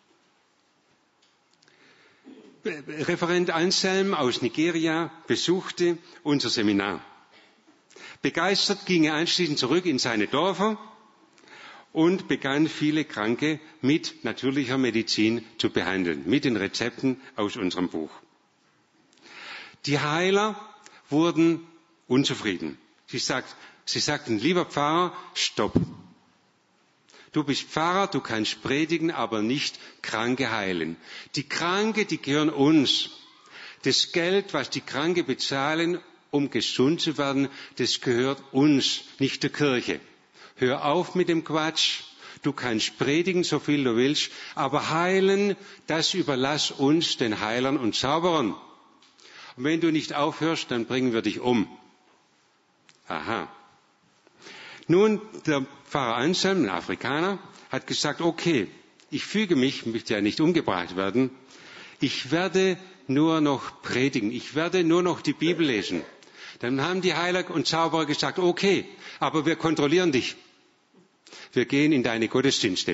Referent Anselm aus Nigeria besuchte unser Seminar. Begeistert ging er anschließend zurück in seine Dörfer und begann viele Kranke mit natürlicher Medizin zu behandeln, mit den Rezepten aus unserem Buch. Die Heiler wurden unzufrieden. Sie, sagt, sie sagten, lieber Pfarrer, stopp. Du bist Pfarrer, du kannst predigen, aber nicht Kranke heilen. Die Kranke, die gehören uns. Das Geld, was die Kranke bezahlen, um gesund zu werden, das gehört uns, nicht der Kirche. Hör auf mit dem Quatsch. Du kannst predigen, so viel du willst, aber heilen, das überlass uns, den Heilern und Zauberern. Und wenn du nicht aufhörst, dann bringen wir dich um. Aha. Nun, der Pfarrer Anselm, ein Afrikaner, hat gesagt, okay, ich füge mich, möchte ja nicht umgebracht werden, ich werde nur noch predigen, ich werde nur noch die Bibel lesen. Dann haben die Heiler und Zauberer gesagt, okay, aber wir kontrollieren dich. Wir gehen in deine Gottesdienste,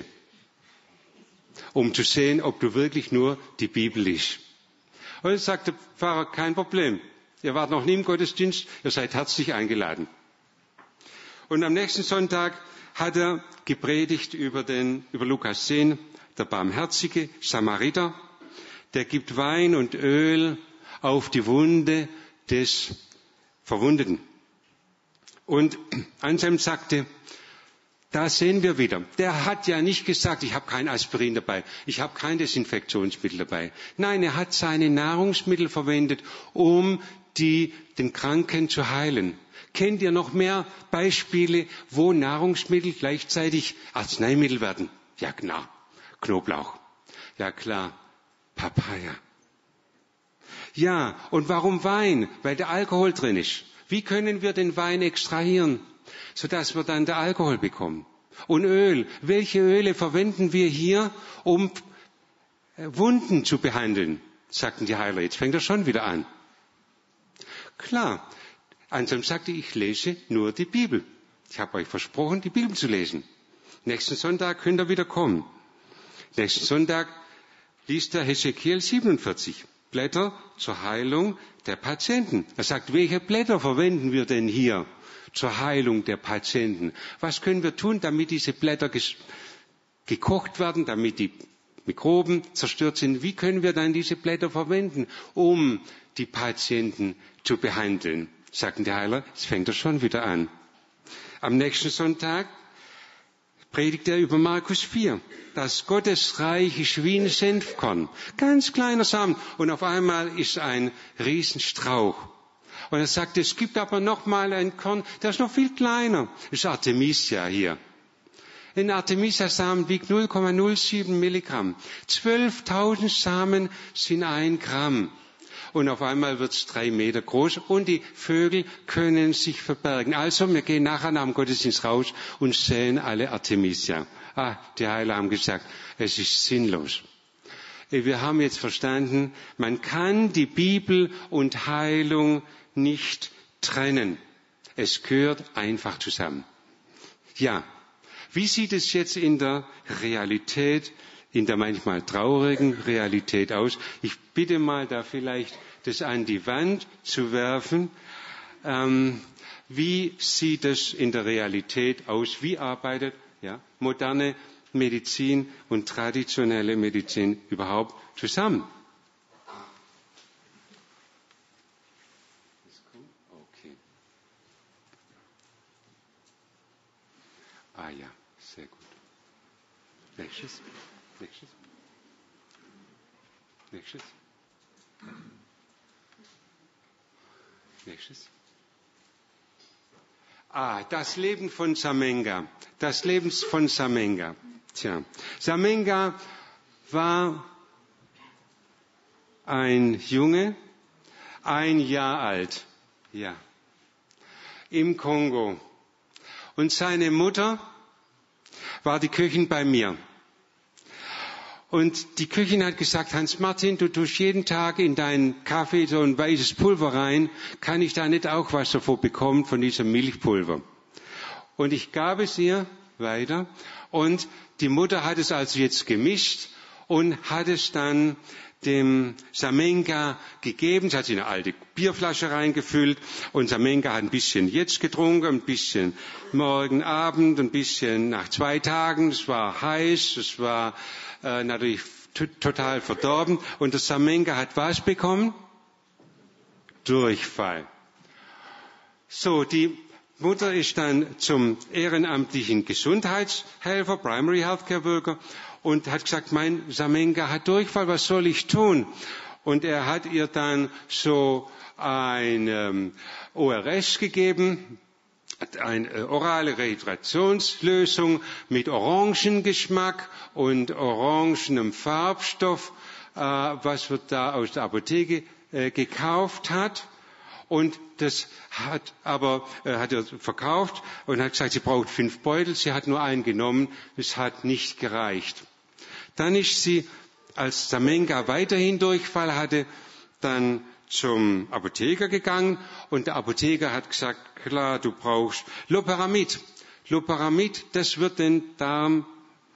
um zu sehen, ob du wirklich nur die Bibel liest. Und dann sagt der Pfarrer, kein Problem, ihr wart noch nie im Gottesdienst, ihr seid herzlich eingeladen. Und am nächsten Sonntag hat er gepredigt über, den, über Lukas zehn, der barmherzige Samariter, der gibt Wein und Öl auf die Wunde des Verwundeten. Und Anselm sagte, da sehen wir wieder, der hat ja nicht gesagt, ich habe kein Aspirin dabei, ich habe kein Desinfektionsmittel dabei. Nein, er hat seine Nahrungsmittel verwendet, um die, den Kranken zu heilen. Kennt ihr noch mehr Beispiele, wo Nahrungsmittel gleichzeitig Arzneimittel werden? Ja klar, Knoblauch. Ja klar, Papaya. Ja, und warum Wein? Weil der Alkohol drin ist. Wie können wir den Wein extrahieren, sodass wir dann den Alkohol bekommen? Und Öl. Welche Öle verwenden wir hier, um Wunden zu behandeln? Sagten die Heiler. Jetzt fängt er schon wieder an. Klar. Anselm sagte, ich lese nur die Bibel. Ich habe euch versprochen, die Bibel zu lesen. Nächsten Sonntag könnt ihr wieder kommen. Nächsten Sonntag liest er Hesekiel siebenundvierzig. Blätter zur Heilung der Patienten. Er sagt, welche Blätter verwenden wir denn hier zur Heilung der Patienten? Was können wir tun, damit diese Blätter ges- gekocht werden, damit die Mikroben zerstört sind? Wie können wir dann diese Blätter verwenden, um die Patienten zu behandeln? Sagten die Heiler, jetzt fängt er schon wieder an. Am nächsten Sonntag predigt er über Markus vier. Das Gottesreich ist wie ein Senfkorn. Ganz kleiner Samen. Und auf einmal ist ein Riesenstrauch. Und er sagte, es gibt aber noch mal ein Korn, der ist noch viel kleiner. Das ist Artemisia hier. Ein Artemisia-Samen wiegt null Komma null sieben Milligramm. zwölftausend Samen sind ein Gramm. Und auf einmal wird es drei Meter groß und die Vögel können sich verbergen. Also, wir gehen nachher nach dem Gottesdienst raus und säen alle Artemisia. Ah, die Heiler haben gesagt, es ist sinnlos. Wir haben jetzt verstanden, man kann die Bibel und Heilung nicht trennen. Es gehört einfach zusammen. Ja, wie sieht es jetzt in der Realität, in der manchmal traurigen Realität aus? Ich bitte mal, da vielleicht das an die Wand zu werfen. Ähm, wie sieht es in der Realität aus? Wie arbeitet ja, moderne Medizin und traditionelle Medizin überhaupt zusammen? Okay. Ah ja, sehr gut. Nächstes. Nächstes. Nächstes. Nächstes. Ah, das Leben von Samenga. Das Leben von Samenga. Tja, Samenga war ein Junge, ein Jahr alt, ja, im Kongo. Und seine Mutter war die Köchin bei mir. Und die Köchin hat gesagt, Hans-Martin, du tust jeden Tag in deinen Kaffee so ein weißes Pulver rein. Kann ich da nicht auch was davon bekommen, von diesem Milchpulver? Und ich gab es ihr weiter. Und die Mutter hat es also jetzt gemischt und hat es dann dem Samenga gegeben. Sie hat in eine alte Bierflasche reingefüllt und Samenga hat ein bisschen jetzt getrunken, ein bisschen morgen Abend, ein bisschen nach zwei Tagen. Es war heiß, es war äh, natürlich t- total verdorben. Und der Samenga hat was bekommen? Durchfall. So, die Mutter ist dann zum ehrenamtlichen Gesundheitshelfer, Primary Healthcare Worker, und hat gesagt, mein Samenga hat Durchfall, was soll ich tun? Und er hat ihr dann so ein ähm, O R S gegeben, eine äh, orale Rehydrationslösung mit Orangengeschmack und orangenem Farbstoff, äh, was wir da aus der Apotheke äh, gekauft hat. Und das hat aber äh, hat er verkauft und hat gesagt, sie braucht fünf Beutel. Sie hat nur einen genommen. Es hat nicht gereicht. Dann ist sie, als Samenga weiterhin Durchfall hatte, dann zum Apotheker gegangen und der Apotheker hat gesagt, klar, du brauchst Loperamid. Loperamid, das wird den Darm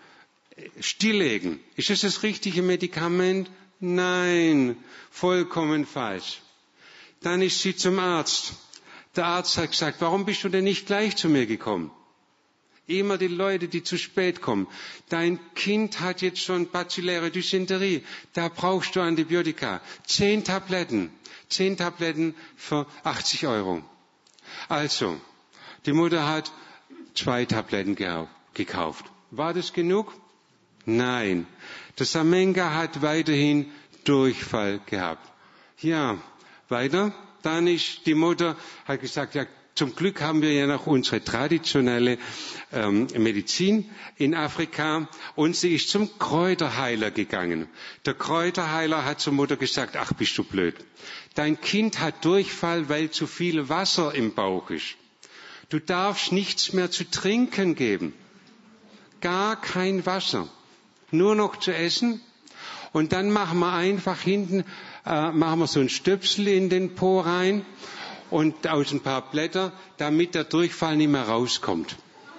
stilllegen. Ist das das richtige Medikament? Nein, vollkommen falsch. Dann ist sie zum Arzt. Der Arzt hat gesagt, warum bist du denn nicht gleich zu mir gekommen? Immer die Leute, die zu spät kommen. Dein Kind hat jetzt schon bacilläre Dysenterie. Da brauchst du Antibiotika. Zehn Tabletten. Zehn Tabletten für achtzig Euro. Also, die Mutter hat zwei Tabletten gekauft. War das genug? Nein. Der Samenga hat weiterhin Durchfall gehabt. Ja, weiter. Dann ist die Mutter, hat gesagt, ja, zum Glück haben wir ja noch unsere traditionelle ähm, Medizin in Afrika und sie ist zum Kräuterheiler gegangen. Der Kräuterheiler hat zur Mutter gesagt, ach bist du blöd. Dein Kind hat Durchfall, weil zu viel Wasser im Bauch ist. Du darfst nichts mehr zu trinken geben. Gar kein Wasser. Nur noch zu essen. Und dann machen wir einfach hinten, äh, machen wir so ein Stöpsel in den Po rein und aus ein paar Blätter, damit der Durchfall nicht mehr rauskommt.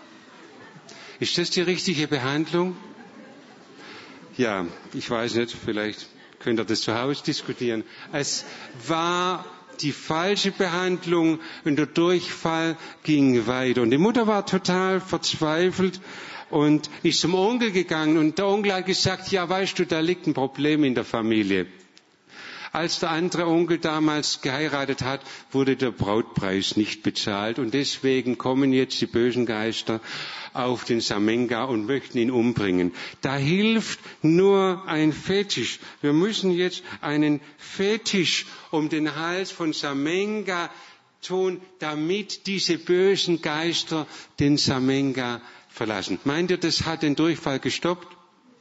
Ist das die richtige Behandlung? Ja, ich weiß nicht, vielleicht könnt ihr das zu Hause diskutieren. Es war die falsche Behandlung und der Durchfall ging weiter. Und die Mutter war total verzweifelt und ist zum Onkel gegangen und der Onkel hat gesagt, ja weißt du, da liegt ein Problem in der Familie. Als der andere Onkel damals geheiratet hat, wurde der Brautpreis nicht bezahlt und deswegen kommen jetzt die bösen Geister auf den Samenga und möchten ihn umbringen. Da hilft nur ein Fetisch. Wir müssen jetzt einen Fetisch um den Hals von Samenga tun, damit diese bösen Geister den Samenga verlassen. Meint ihr, das hat den Durchfall gestoppt?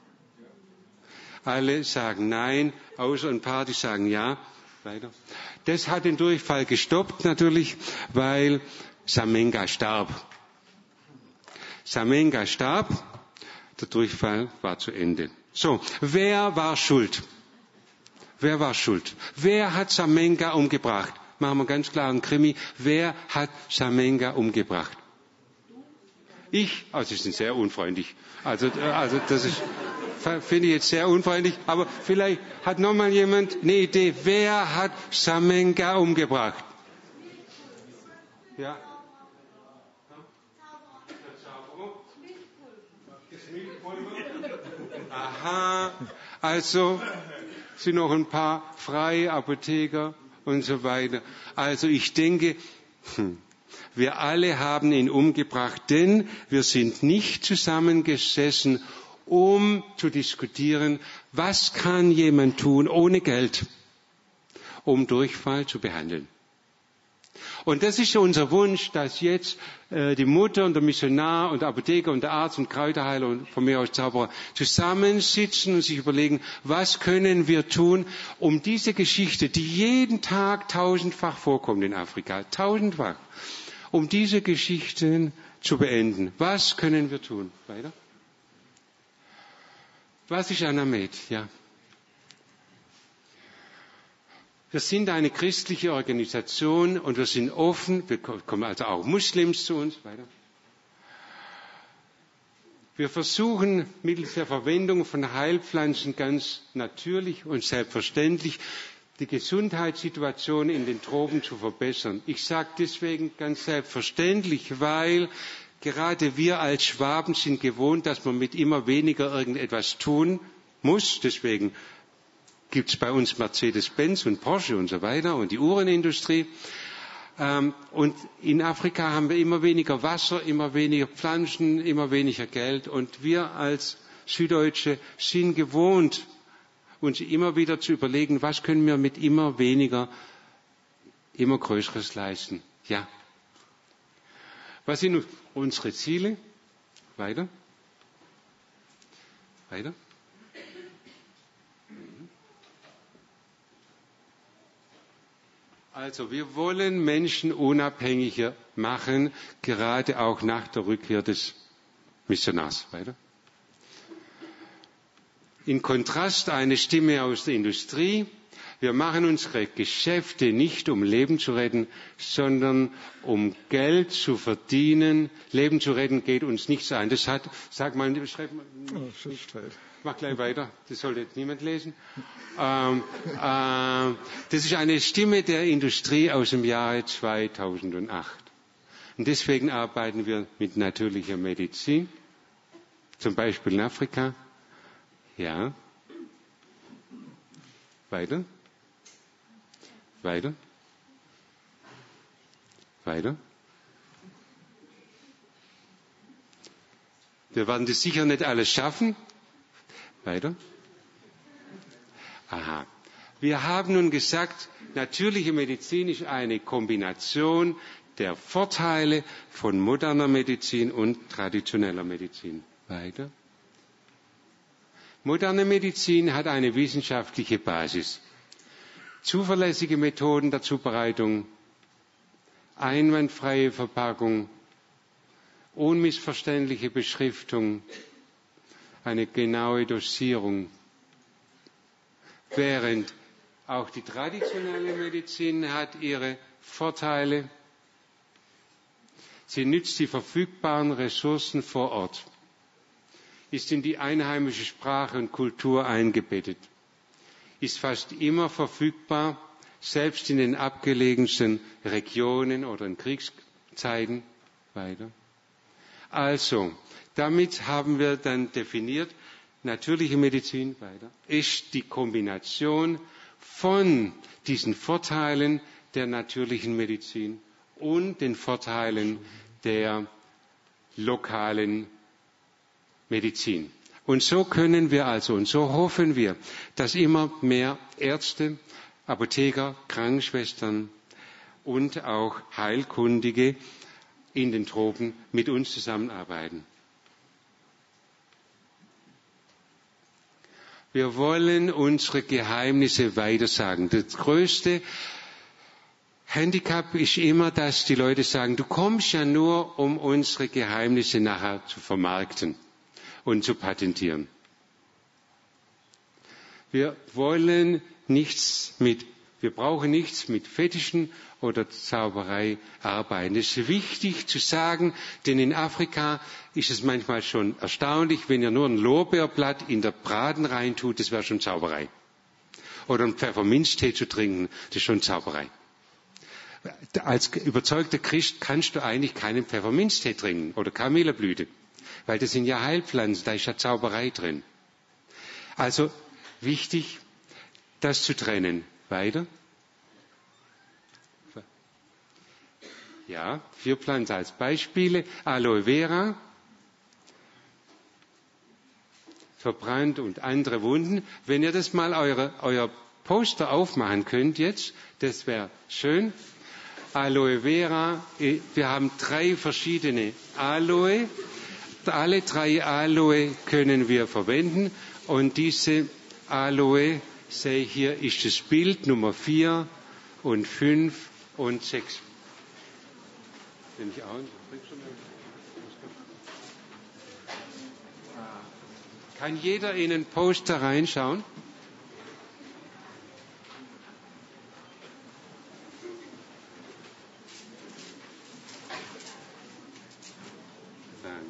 Alle sagen nein, außer ein paar, die sagen ja. Weiter. Das hat den Durchfall gestoppt natürlich, weil Samenga starb. Samenga starb, der Durchfall war zu Ende. So, wer war schuld? Wer war schuld? Wer hat Samenga umgebracht? Machen wir ganz klar einen Krimi. Wer hat Samenga umgebracht? Ich? Also, Sie sind sehr unfreundlich. Also, also das ist, finde ich jetzt sehr unfreundlich. Aber vielleicht hat noch mal jemand eine Idee. Wer hat Samenga umgebracht? Ja? Aha. Also sind noch ein paar freie Apotheker und so weiter. Also ich denke, hm, wir alle haben ihn umgebracht, denn wir sind nicht zusammengesessen, um zu diskutieren, was kann jemand tun ohne Geld, um Durchfall zu behandeln. Und das ist unser Wunsch, dass jetzt äh, die Mutter und der Missionar und der Apotheker und der Arzt und Kräuterheiler und von mir aus Zauberer zusammensitzen und sich überlegen, was können wir tun, um diese Geschichte, die jeden Tag tausendfach vorkommt in Afrika, tausendfach, um diese Geschichten zu beenden. Was können wir tun? Weiter. Was ist Anamed? Ja. Wir sind eine christliche Organisation und wir sind offen, wir kommen also auch Muslims zu uns. Weiter. Wir versuchen mittels der Verwendung von Heilpflanzen ganz natürlich und selbstverständlich die Gesundheitssituation in den Tropen zu verbessern. Ich sage deswegen ganz selbstverständlich, weil gerade wir als Schwaben sind gewohnt, dass man mit immer weniger irgendetwas tun muss. Deswegen gibt es bei uns Mercedes-Benz und Porsche und so weiter und die Uhrenindustrie. Und in Afrika haben wir immer weniger Wasser, immer weniger Pflanzen, immer weniger Geld. Und wir als Süddeutsche sind gewohnt, uns immer wieder zu überlegen, was können wir mit immer weniger, immer Größeres leisten. Ja. Was sind unsere Ziele? Weiter. Weiter. Also wir wollen Menschen unabhängiger machen, gerade auch nach der Rückkehr des Missionars. Weiter. In Kontrast eine Stimme aus der Industrie. Wir machen unsere Geschäfte nicht, um Leben zu retten, sondern um Geld zu verdienen. Leben zu retten geht uns nichts an. Das hat, sag mal, schreib mal. Oh, mach gleich weiter, das sollte jetzt niemand lesen. Ähm, äh, das ist eine Stimme der Industrie aus dem Jahre zweitausendacht. Und deswegen arbeiten wir mit natürlicher Medizin, zum Beispiel in Afrika. Ja. Weiter. Weiter. Weiter. Wir werden das sicher nicht alles schaffen. Weiter. Aha. Wir haben nun gesagt, natürliche Medizin ist eine Kombination der Vorteile von moderner Medizin und traditioneller Medizin. Weiter. Moderne Medizin hat eine wissenschaftliche Basis. Zuverlässige Methoden der Zubereitung, einwandfreie Verpackung, unmissverständliche Beschriftung, eine genaue Dosierung. Während auch die traditionelle Medizin hat ihre Vorteile. Sie nützt die verfügbaren Ressourcen vor Ort, ist in die einheimische Sprache und Kultur eingebettet, ist fast immer verfügbar, selbst in den abgelegensten Regionen oder in Kriegszeiten. Weiter. Also, damit haben wir dann definiert, natürliche Medizin weiter, ist die Kombination von diesen Vorteilen der natürlichen Medizin und den Vorteilen der lokalen Medizin. Und so können wir also, und so hoffen wir, dass immer mehr Ärzte, Apotheker, Krankenschwestern und auch Heilkundige in den Tropen mit uns zusammenarbeiten. Wir wollen unsere Geheimnisse weitersagen. Das größte Handicap ist immer, dass die Leute sagen, du kommst ja nur, um unsere Geheimnisse nachher zu vermarkten und zu patentieren. Wir wollen nichts mit, wir brauchen nichts mit Fetischen oder Zauberei arbeiten. Es ist wichtig zu sagen, denn in Afrika ist es manchmal schon erstaunlich, wenn ihr nur ein Lorbeerblatt in der Braten reintut, das wäre schon Zauberei. Oder einen Pfefferminztee zu trinken, das ist schon Zauberei. Als überzeugter Christ kannst du eigentlich keinen Pfefferminztee trinken oder Kamelerblüte, weil das sind ja Heilpflanzen, da ist ja Zauberei drin. Also wichtig, das zu trennen. Weiter. Ja, vier Pflanzen als Beispiele. Aloe Vera, verbrannt und andere Wunden. Wenn ihr das mal eure, euer Poster aufmachen könnt jetzt, das wäre schön. Aloe Vera, wir haben drei verschiedene Aloe. Alle drei Aloe können wir verwenden. Und diese Aloe, sehe ich hier, ist das Bild Nummer vier und fünf und sechs. Kann jeder in ein Poster reinschauen? Danke.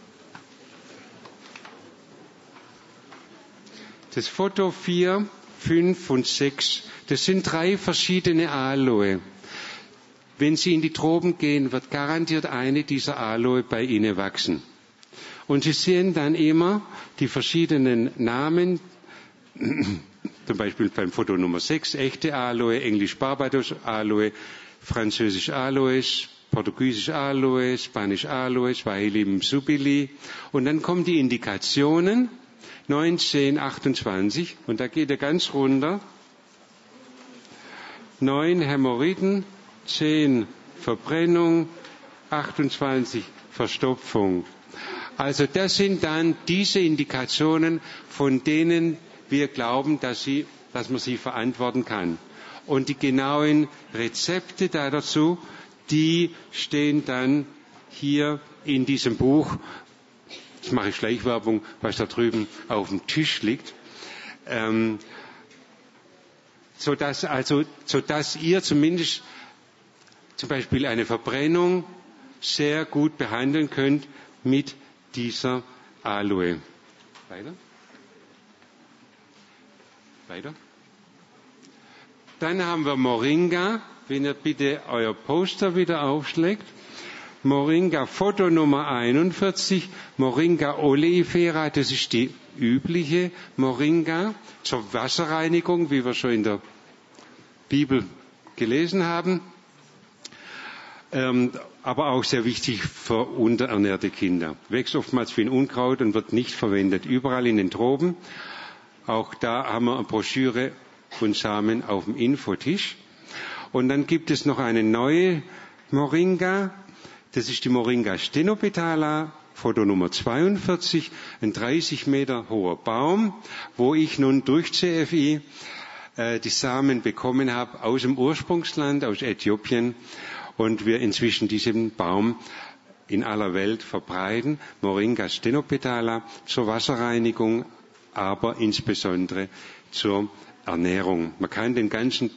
Das Foto vier, fünf und sechs, das sind drei verschiedene Aloe. Wenn Sie in die Tropen gehen, wird garantiert eine dieser Aloe bei Ihnen wachsen. Und Sie sehen dann immer die verschiedenen Namen, zum Beispiel beim Foto Nummer sechs, echte Aloe, Englisch Barbados Aloe, Französisch Aloes, Portugiesisch Aloe, Spanisch Aloe, Swahili Subili. Und dann kommen die Indikationen, neun, zehn, achtundzwanzig, und da geht er ganz runter. neun Hämorrhoiden, zehn Verbrennung, achtundzwanzig Verstopfung. Also das sind dann diese Indikationen, von denen wir glauben, dass, sie, dass man sie verantworten kann. Und die genauen Rezepte da dazu, die stehen dann hier in diesem Buch. Jetzt mache ich Schleichwerbung, was da drüben auf dem Tisch liegt. Ähm, sodass, also, sodass ihr zumindest zum Beispiel eine Verbrennung sehr gut behandeln könnt mit dieser Aloe. Weiter. Weiter. Dann haben wir Moringa. Wenn ihr bitte euer Poster wieder aufschlägt. Moringa Foto Nummer einundvierzig. Moringa oleifera, das ist die übliche Moringa zur Wasserreinigung, wie wir schon in der Bibel gelesen haben. Ähm, aber auch sehr wichtig für unterernährte Kinder. Wächst oftmals wie ein Unkraut und wird nicht verwendet. Überall in den Tropen. Auch da haben wir eine Broschüre und Samen auf dem Infotisch. Und dann gibt es noch eine neue Moringa. Das ist die Moringa stenopetala, Foto Nummer zweiundvierzig. Ein dreißig Meter hoher Baum, wo ich nun durch C F I äh, die Samen bekommen habe aus dem Ursprungsland, aus Äthiopien. Und wir inzwischen diesen Baum in aller Welt verbreiten, Moringa stenopetala, zur Wasserreinigung, aber insbesondere zur Ernährung. Man kann den ganzen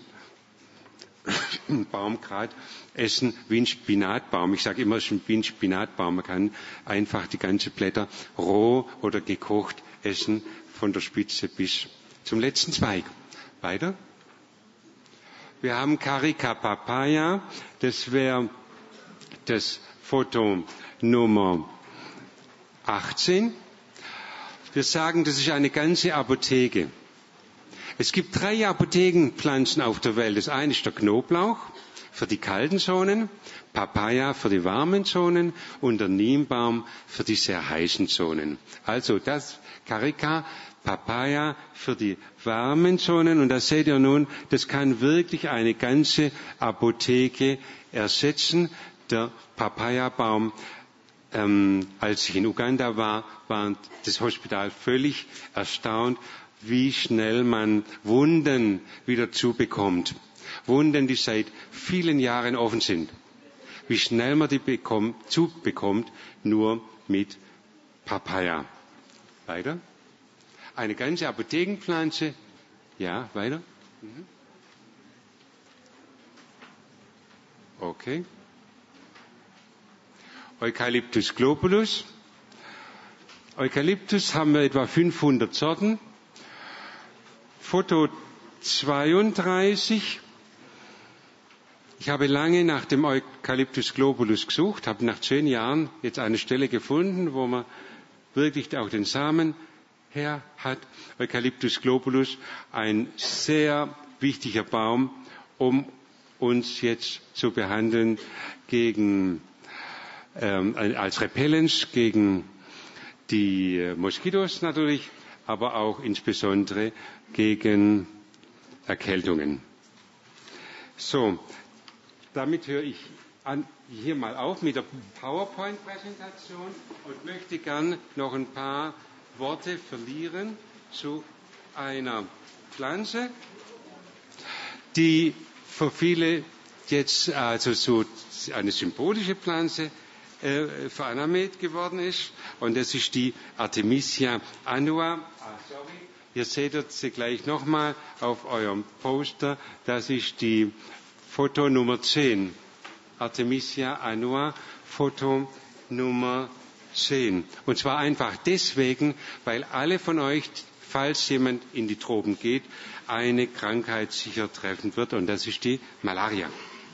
Baum gerade essen wie ein Spinatbaum. Ich sage immer, es ist wie ein Spinatbaum. Man kann einfach die ganzen Blätter roh oder gekocht essen, von der Spitze bis zum letzten Zweig. Weiter. Wir haben Carica papaya, das wäre das Foto Nummer achtzehn. Wir sagen, das ist eine ganze Apotheke. Es gibt drei Apothekenpflanzen auf der Welt. Das eine ist der Knoblauch für die kalten Zonen, Papaya für die warmen Zonen und der Niembaum für die sehr heißen Zonen. Also das Carica, Papaya für die warmen Zonen. Und da seht ihr nun, das kann wirklich eine ganze Apotheke ersetzen. Der Papayabaum, ähm, als ich in Uganda war, war das Hospital völlig erstaunt, wie schnell man Wunden wieder zubekommt. Wunden, die seit vielen Jahren offen sind. Wie schnell man die bekommt, zubekommt, nur mit Papaya. Weiter. Eine ganze Apothekenpflanze. Ja, weiter. Mhm. Okay. Eucalyptus globulus. Eucalyptus haben wir etwa fünfhundert Sorten. Foto zweiunddreißig. Ich habe lange nach dem Eucalyptus globulus gesucht, habe nach zehn Jahren jetzt eine Stelle gefunden, wo man wirklich auch den Samen her hat. Eucalyptus globulus, ein sehr wichtiger Baum, um uns jetzt zu behandeln gegen, ähm, als Repellens gegen die Moskitos natürlich, aber auch insbesondere gegen Erkältungen. So, damit höre ich an, hier mal auf mit der PowerPoint-Präsentation und möchte gern noch ein paar Worte verlieren zu einer Pflanze, die für viele jetzt also so eine symbolische Pflanze äh, für Anamet geworden ist. Und das ist die Artemisia annua. Ah, sorry. Ihr seht sie gleich nochmal auf eurem Poster. Das ist die Foto Nummer zehn. Artemisia annua, Foto Nummer zehn. Und zwar einfach deswegen, weil alle von euch, falls jemand in die Tropen geht, eine Krankheit sicher treffen wird. Und das ist die Malaria.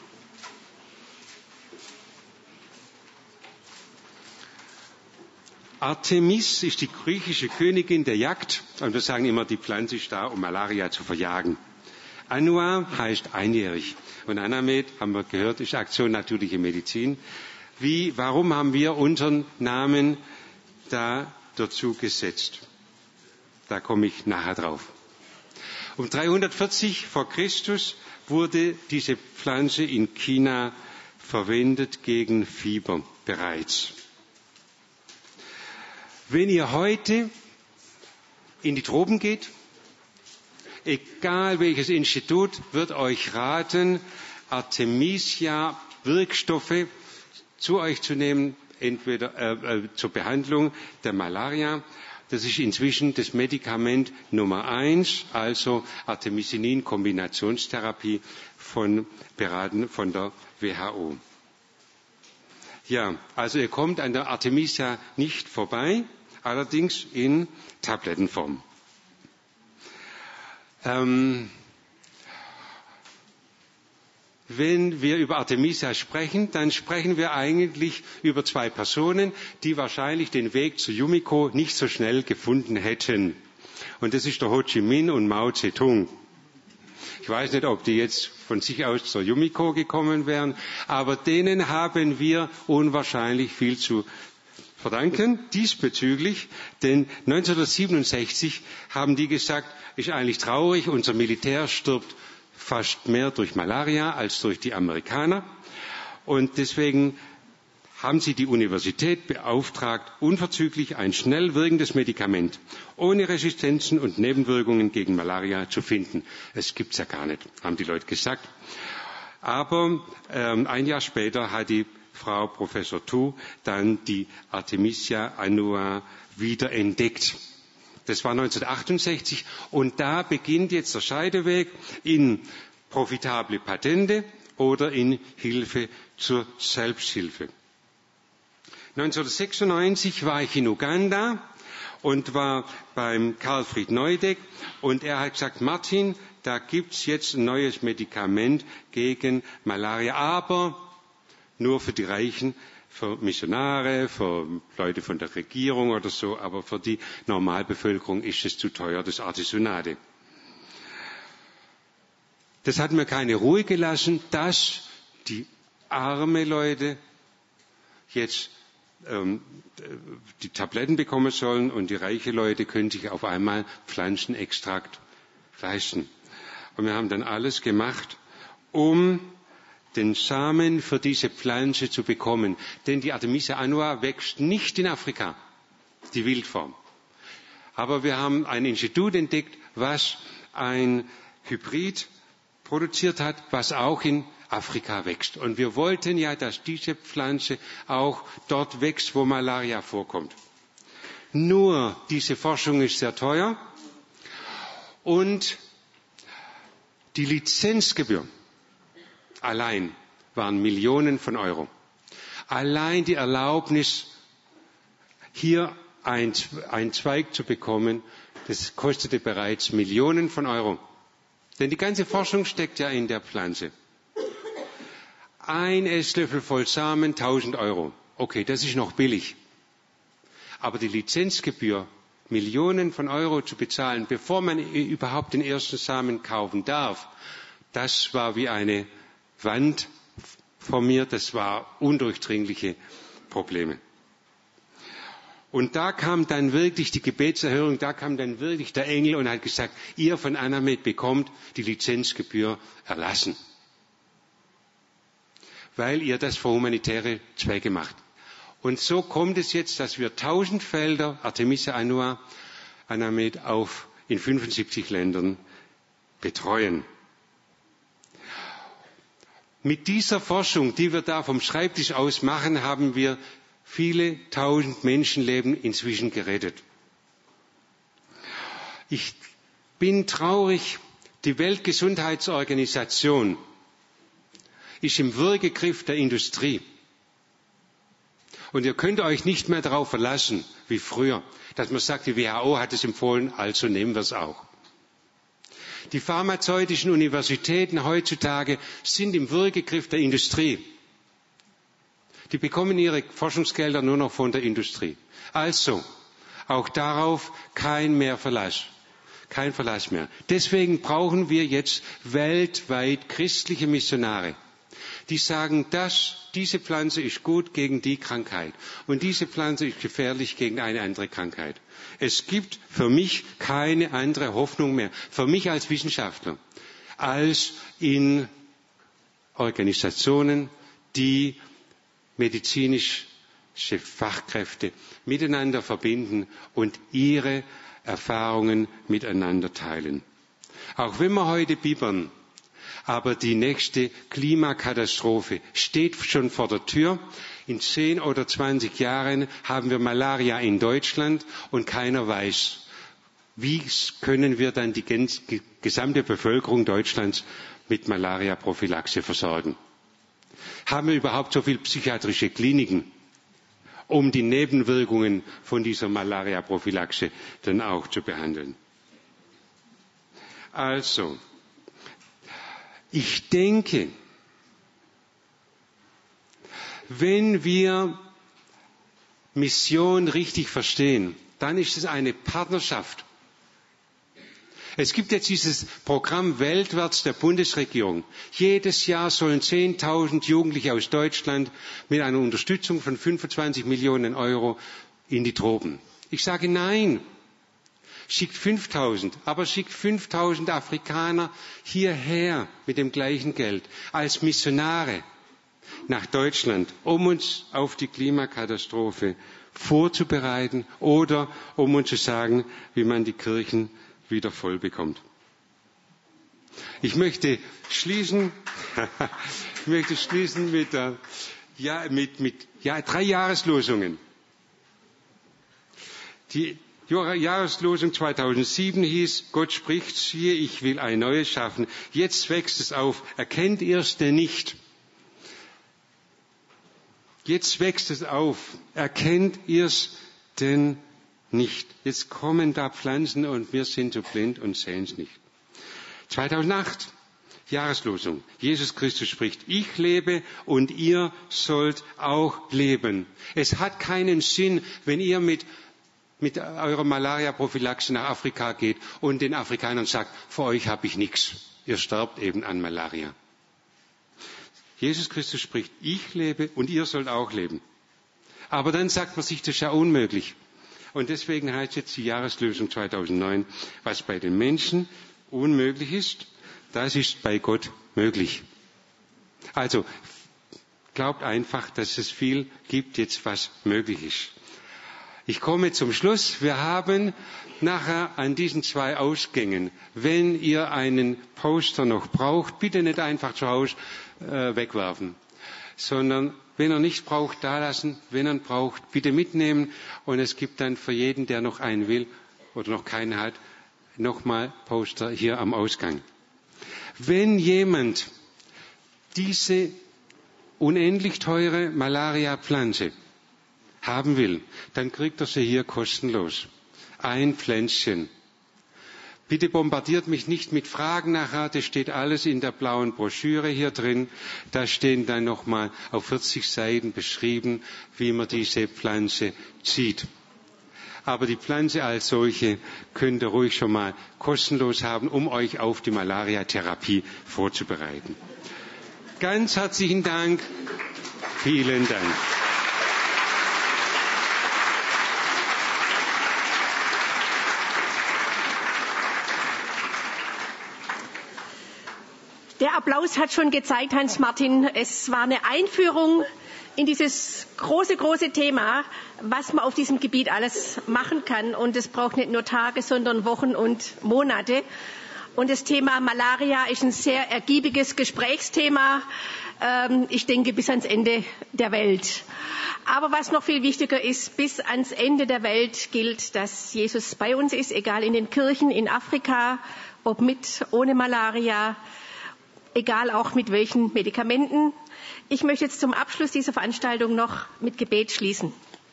Artemis ist die griechische Königin der Jagd. Und wir sagen immer, die Pflanze ist da, um Malaria zu verjagen. Annua heißt einjährig. Und Anamet, haben wir gehört, ist Aktion Natürliche Medizin. Wie, warum haben wir unseren Namen da dazu gesetzt? Da komme ich nachher drauf. Um dreihundertvierzig vor Christus wurde diese Pflanze in China verwendet gegen Fieber bereits. Wenn ihr heute in die Tropen geht, egal welches Institut, wird euch raten, Artemisia Wirkstoffe zu euch zu nehmen, entweder äh, äh, zur Behandlung der Malaria. Das ist inzwischen das Medikament Nummer eins, also Artemisinin-Kombinationstherapie von, beraten von der W H O. Ja, also ihr kommt an der Artemisia nicht vorbei, allerdings in Tablettenform. Ähm, wenn wir über Artemisia sprechen, dann sprechen wir eigentlich über zwei Personen, die wahrscheinlich den Weg zu Yumiko nicht so schnell gefunden hätten. Und das ist der Ho Chi Minh und Mao Zedong. Ich weiß nicht, ob die jetzt von sich aus zur Yumiko gekommen wären, aber denen haben wir unwahrscheinlich viel zu verdanken diesbezüglich, denn neunzehnhundertsiebenundsechzig haben die gesagt, ist eigentlich traurig, unser Militär stirbt fast mehr durch Malaria als durch die Amerikaner. Und deswegen haben sie die Universität beauftragt, unverzüglich ein schnell wirkendes Medikament ohne Resistenzen und Nebenwirkungen gegen Malaria zu finden. Es gibt's ja gar nicht, haben die Leute gesagt. Aber ähm, ein Jahr später hat die Frau Professor Tu dann die Artemisia annua wieder entdeckt. Das war neunzehnhundertachtundsechzig und da beginnt jetzt der Scheideweg in profitable Patente oder in Hilfe zur Selbsthilfe. neunzehnhundertsechsundneunzig war ich in Uganda und war beim Karl-Fried Neudeck und er hat gesagt, Martin, da gibt's jetzt ein neues Medikament gegen Malaria, aber nur für die Reichen, für Missionare, für Leute von der Regierung oder so, aber für die Normalbevölkerung ist es zu teuer, das Artisonate. Das hat mir keine Ruhe gelassen, dass die armen Leute jetzt ähm, die Tabletten bekommen sollen und die reichen Leute können sich auf einmal Pflanzenextrakt leisten. Und wir haben dann alles gemacht, um den Samen für diese Pflanze zu bekommen. Denn die Artemisia annua wächst nicht in Afrika, die Wildform. Aber wir haben ein Institut entdeckt, was ein Hybrid produziert hat, was auch in Afrika wächst. Und wir wollten ja, dass diese Pflanze auch dort wächst, wo Malaria vorkommt. Nur diese Forschung ist sehr teuer und die Lizenzgebühr allein waren Millionen von Euro. Allein die Erlaubnis, hier ein, ein Zweig zu bekommen, das kostete bereits Millionen von Euro. Denn die ganze Forschung steckt ja in der Pflanze. Ein Esslöffel voll Samen, tausend Euro. Okay, das ist noch billig. Aber die Lizenzgebühr, Millionen von Euro zu bezahlen, bevor man überhaupt den ersten Samen kaufen darf, das war wie eine Wand vor mir, das war undurchdringliche Probleme. Und da kam dann wirklich die Gebetserhörung, da kam dann wirklich der Engel und hat gesagt, ihr von Anamed bekommt die Lizenzgebühr erlassen. Weil ihr das für humanitäre Zwecke macht. Und so kommt es jetzt, dass wir tausend Felder Artemisia annua, Anamed auf in fünfundsiebzig Ländern betreuen. Mit dieser Forschung, die wir da vom Schreibtisch aus machen, haben wir viele tausend Menschenleben inzwischen gerettet. Ich bin traurig, die Weltgesundheitsorganisation ist im Würgegriff der Industrie. Und ihr könnt euch nicht mehr darauf verlassen, wie früher, dass man sagt, die W H O hat es empfohlen, also nehmen wir es auch. Die pharmazeutischen Universitäten heutzutage sind im Würgegriff der Industrie. Die bekommen ihre Forschungsgelder nur noch von der Industrie. Also, auch darauf kein mehr Verlass. Kein Verlass mehr. Deswegen brauchen wir jetzt weltweit christliche Missionare, die sagen, dass diese Pflanze ist gut gegen die Krankheit und diese Pflanze ist gefährlich gegen eine andere Krankheit. Es gibt für mich keine andere Hoffnung mehr, für mich als Wissenschaftler, als in Organisationen, die medizinische Fachkräfte miteinander verbinden und ihre Erfahrungen miteinander teilen. Auch wenn wir heute bibbern, aber die nächste Klimakatastrophe steht schon vor der Tür. In zehn oder zwanzig Jahren haben wir Malaria in Deutschland und keiner weiß, wie können wir dann die gesamte Bevölkerung Deutschlands mit Malaria-Prophylaxe versorgen. Haben wir überhaupt so viele psychiatrische Kliniken, um die Nebenwirkungen von dieser Malaria-Prophylaxe dann auch zu behandeln? Also, ich denke, wenn wir Mission richtig verstehen, dann ist es eine Partnerschaft. Es gibt jetzt dieses Programm weltwärts der Bundesregierung. Jedes Jahr sollen zehntausend Jugendliche aus Deutschland mit einer Unterstützung von fünfundzwanzig Millionen Euro in die Tropen. Ich sage nein. Schickt fünftausend, aber schickt fünftausend Afrikaner hierher mit dem gleichen Geld als Missionare nach Deutschland, um uns auf die Klimakatastrophe vorzubereiten oder um uns zu sagen, wie man die Kirchen wieder voll bekommt. Ich möchte schließen, ich möchte schließen mit, äh, ja, mit, mit ja, drei Jahreslosungen. Die Jahreslosung zweitausendsieben hieß, Gott spricht, siehe, ich will ein Neues schaffen. Jetzt wächst es auf. Erkennt ihr es denn nicht? Jetzt wächst es auf. Erkennt ihr es denn nicht? Jetzt kommen da Pflanzen und wir sind so blind und sehen es nicht. zweitausendacht, Jahreslosung. Jesus Christus spricht, ich lebe und ihr sollt auch leben. Es hat keinen Sinn, wenn ihr mit mit eurer Malaria-Prophylaxe nach Afrika geht und den Afrikanern sagt, für euch habe ich nichts. ihr sterbt eben an Malaria. Jesus Christus spricht, ich lebe und ihr sollt auch leben. Aber dann sagt man sich, das ist ja unmöglich. Und deswegen heißt jetzt die Jahreslösung zweitausendneun, was bei den Menschen unmöglich ist, das ist bei Gott möglich. Also glaubt einfach, dass es viel gibt jetzt, was möglich ist. Ich komme zum Schluss. Wir haben nachher an diesen zwei Ausgängen, wenn ihr einen Poster noch braucht, bitte nicht einfach zu Hause äh, wegwerfen, sondern wenn er nicht braucht, da lassen. Wenn er ihn braucht, bitte mitnehmen. Und es gibt dann für jeden, der noch einen will oder noch keinen hat, nochmal Poster hier am Ausgang. Wenn jemand diese unendlich teure Malaria-Pflanze haben will, dann kriegt er sie hier kostenlos. Ein Pflänzchen. Bitte bombardiert mich nicht mit Fragen nachher, das steht alles in der blauen Broschüre hier drin. Da stehen dann nochmal auf vierzig Seiten beschrieben, wie man diese Pflanze zieht. Aber die Pflanze als solche könnt ihr ruhig schon mal kostenlos haben, um euch auf die Malariatherapie vorzubereiten. Ganz herzlichen Dank. Vielen Dank. Der Applaus hat schon gezeigt, Hans-Martin, es war eine Einführung in dieses große, große Thema, was man auf diesem Gebiet alles machen kann. Und es braucht nicht nur Tage, sondern Wochen und Monate. Und das Thema Malaria ist ein sehr ergiebiges Gesprächsthema, ähm, ich denke, bis ans Ende der Welt. Aber was noch viel wichtiger ist, bis ans Ende der Welt gilt, dass Jesus bei uns ist, egal in den Kirchen, in Afrika, ob mit, ohne Malaria, egal auch mit welchen Medikamenten. Ich möchte jetzt zum Abschluss dieser Veranstaltung noch mit Gebet schließen.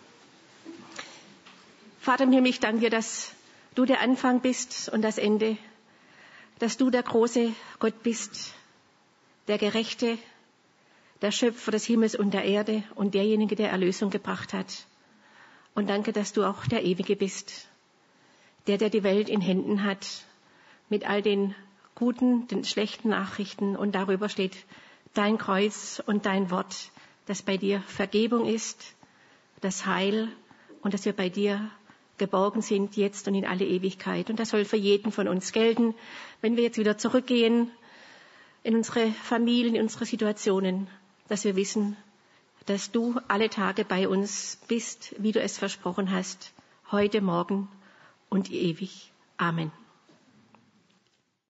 Vater im Himmel, ich danke dir, dass du der Anfang bist und das Ende, dass du der große Gott bist, der Gerechte, der Schöpfer des Himmels und der Erde und derjenige, der Erlösung gebracht hat. Und danke, dass du auch der Ewige bist, der, der die Welt in Händen hat, mit all den guten, den schlechten Nachrichten, und darüber steht dein Kreuz und dein Wort, dass bei dir Vergebung ist, das Heil und dass wir bei dir geborgen sind, jetzt und in alle Ewigkeit. Und das soll für jeden von uns gelten, wenn wir jetzt wieder zurückgehen in unsere Familien, in unsere Situationen, dass wir wissen, dass du alle Tage bei uns bist, wie du es versprochen hast, heute, morgen und ewig. Amen.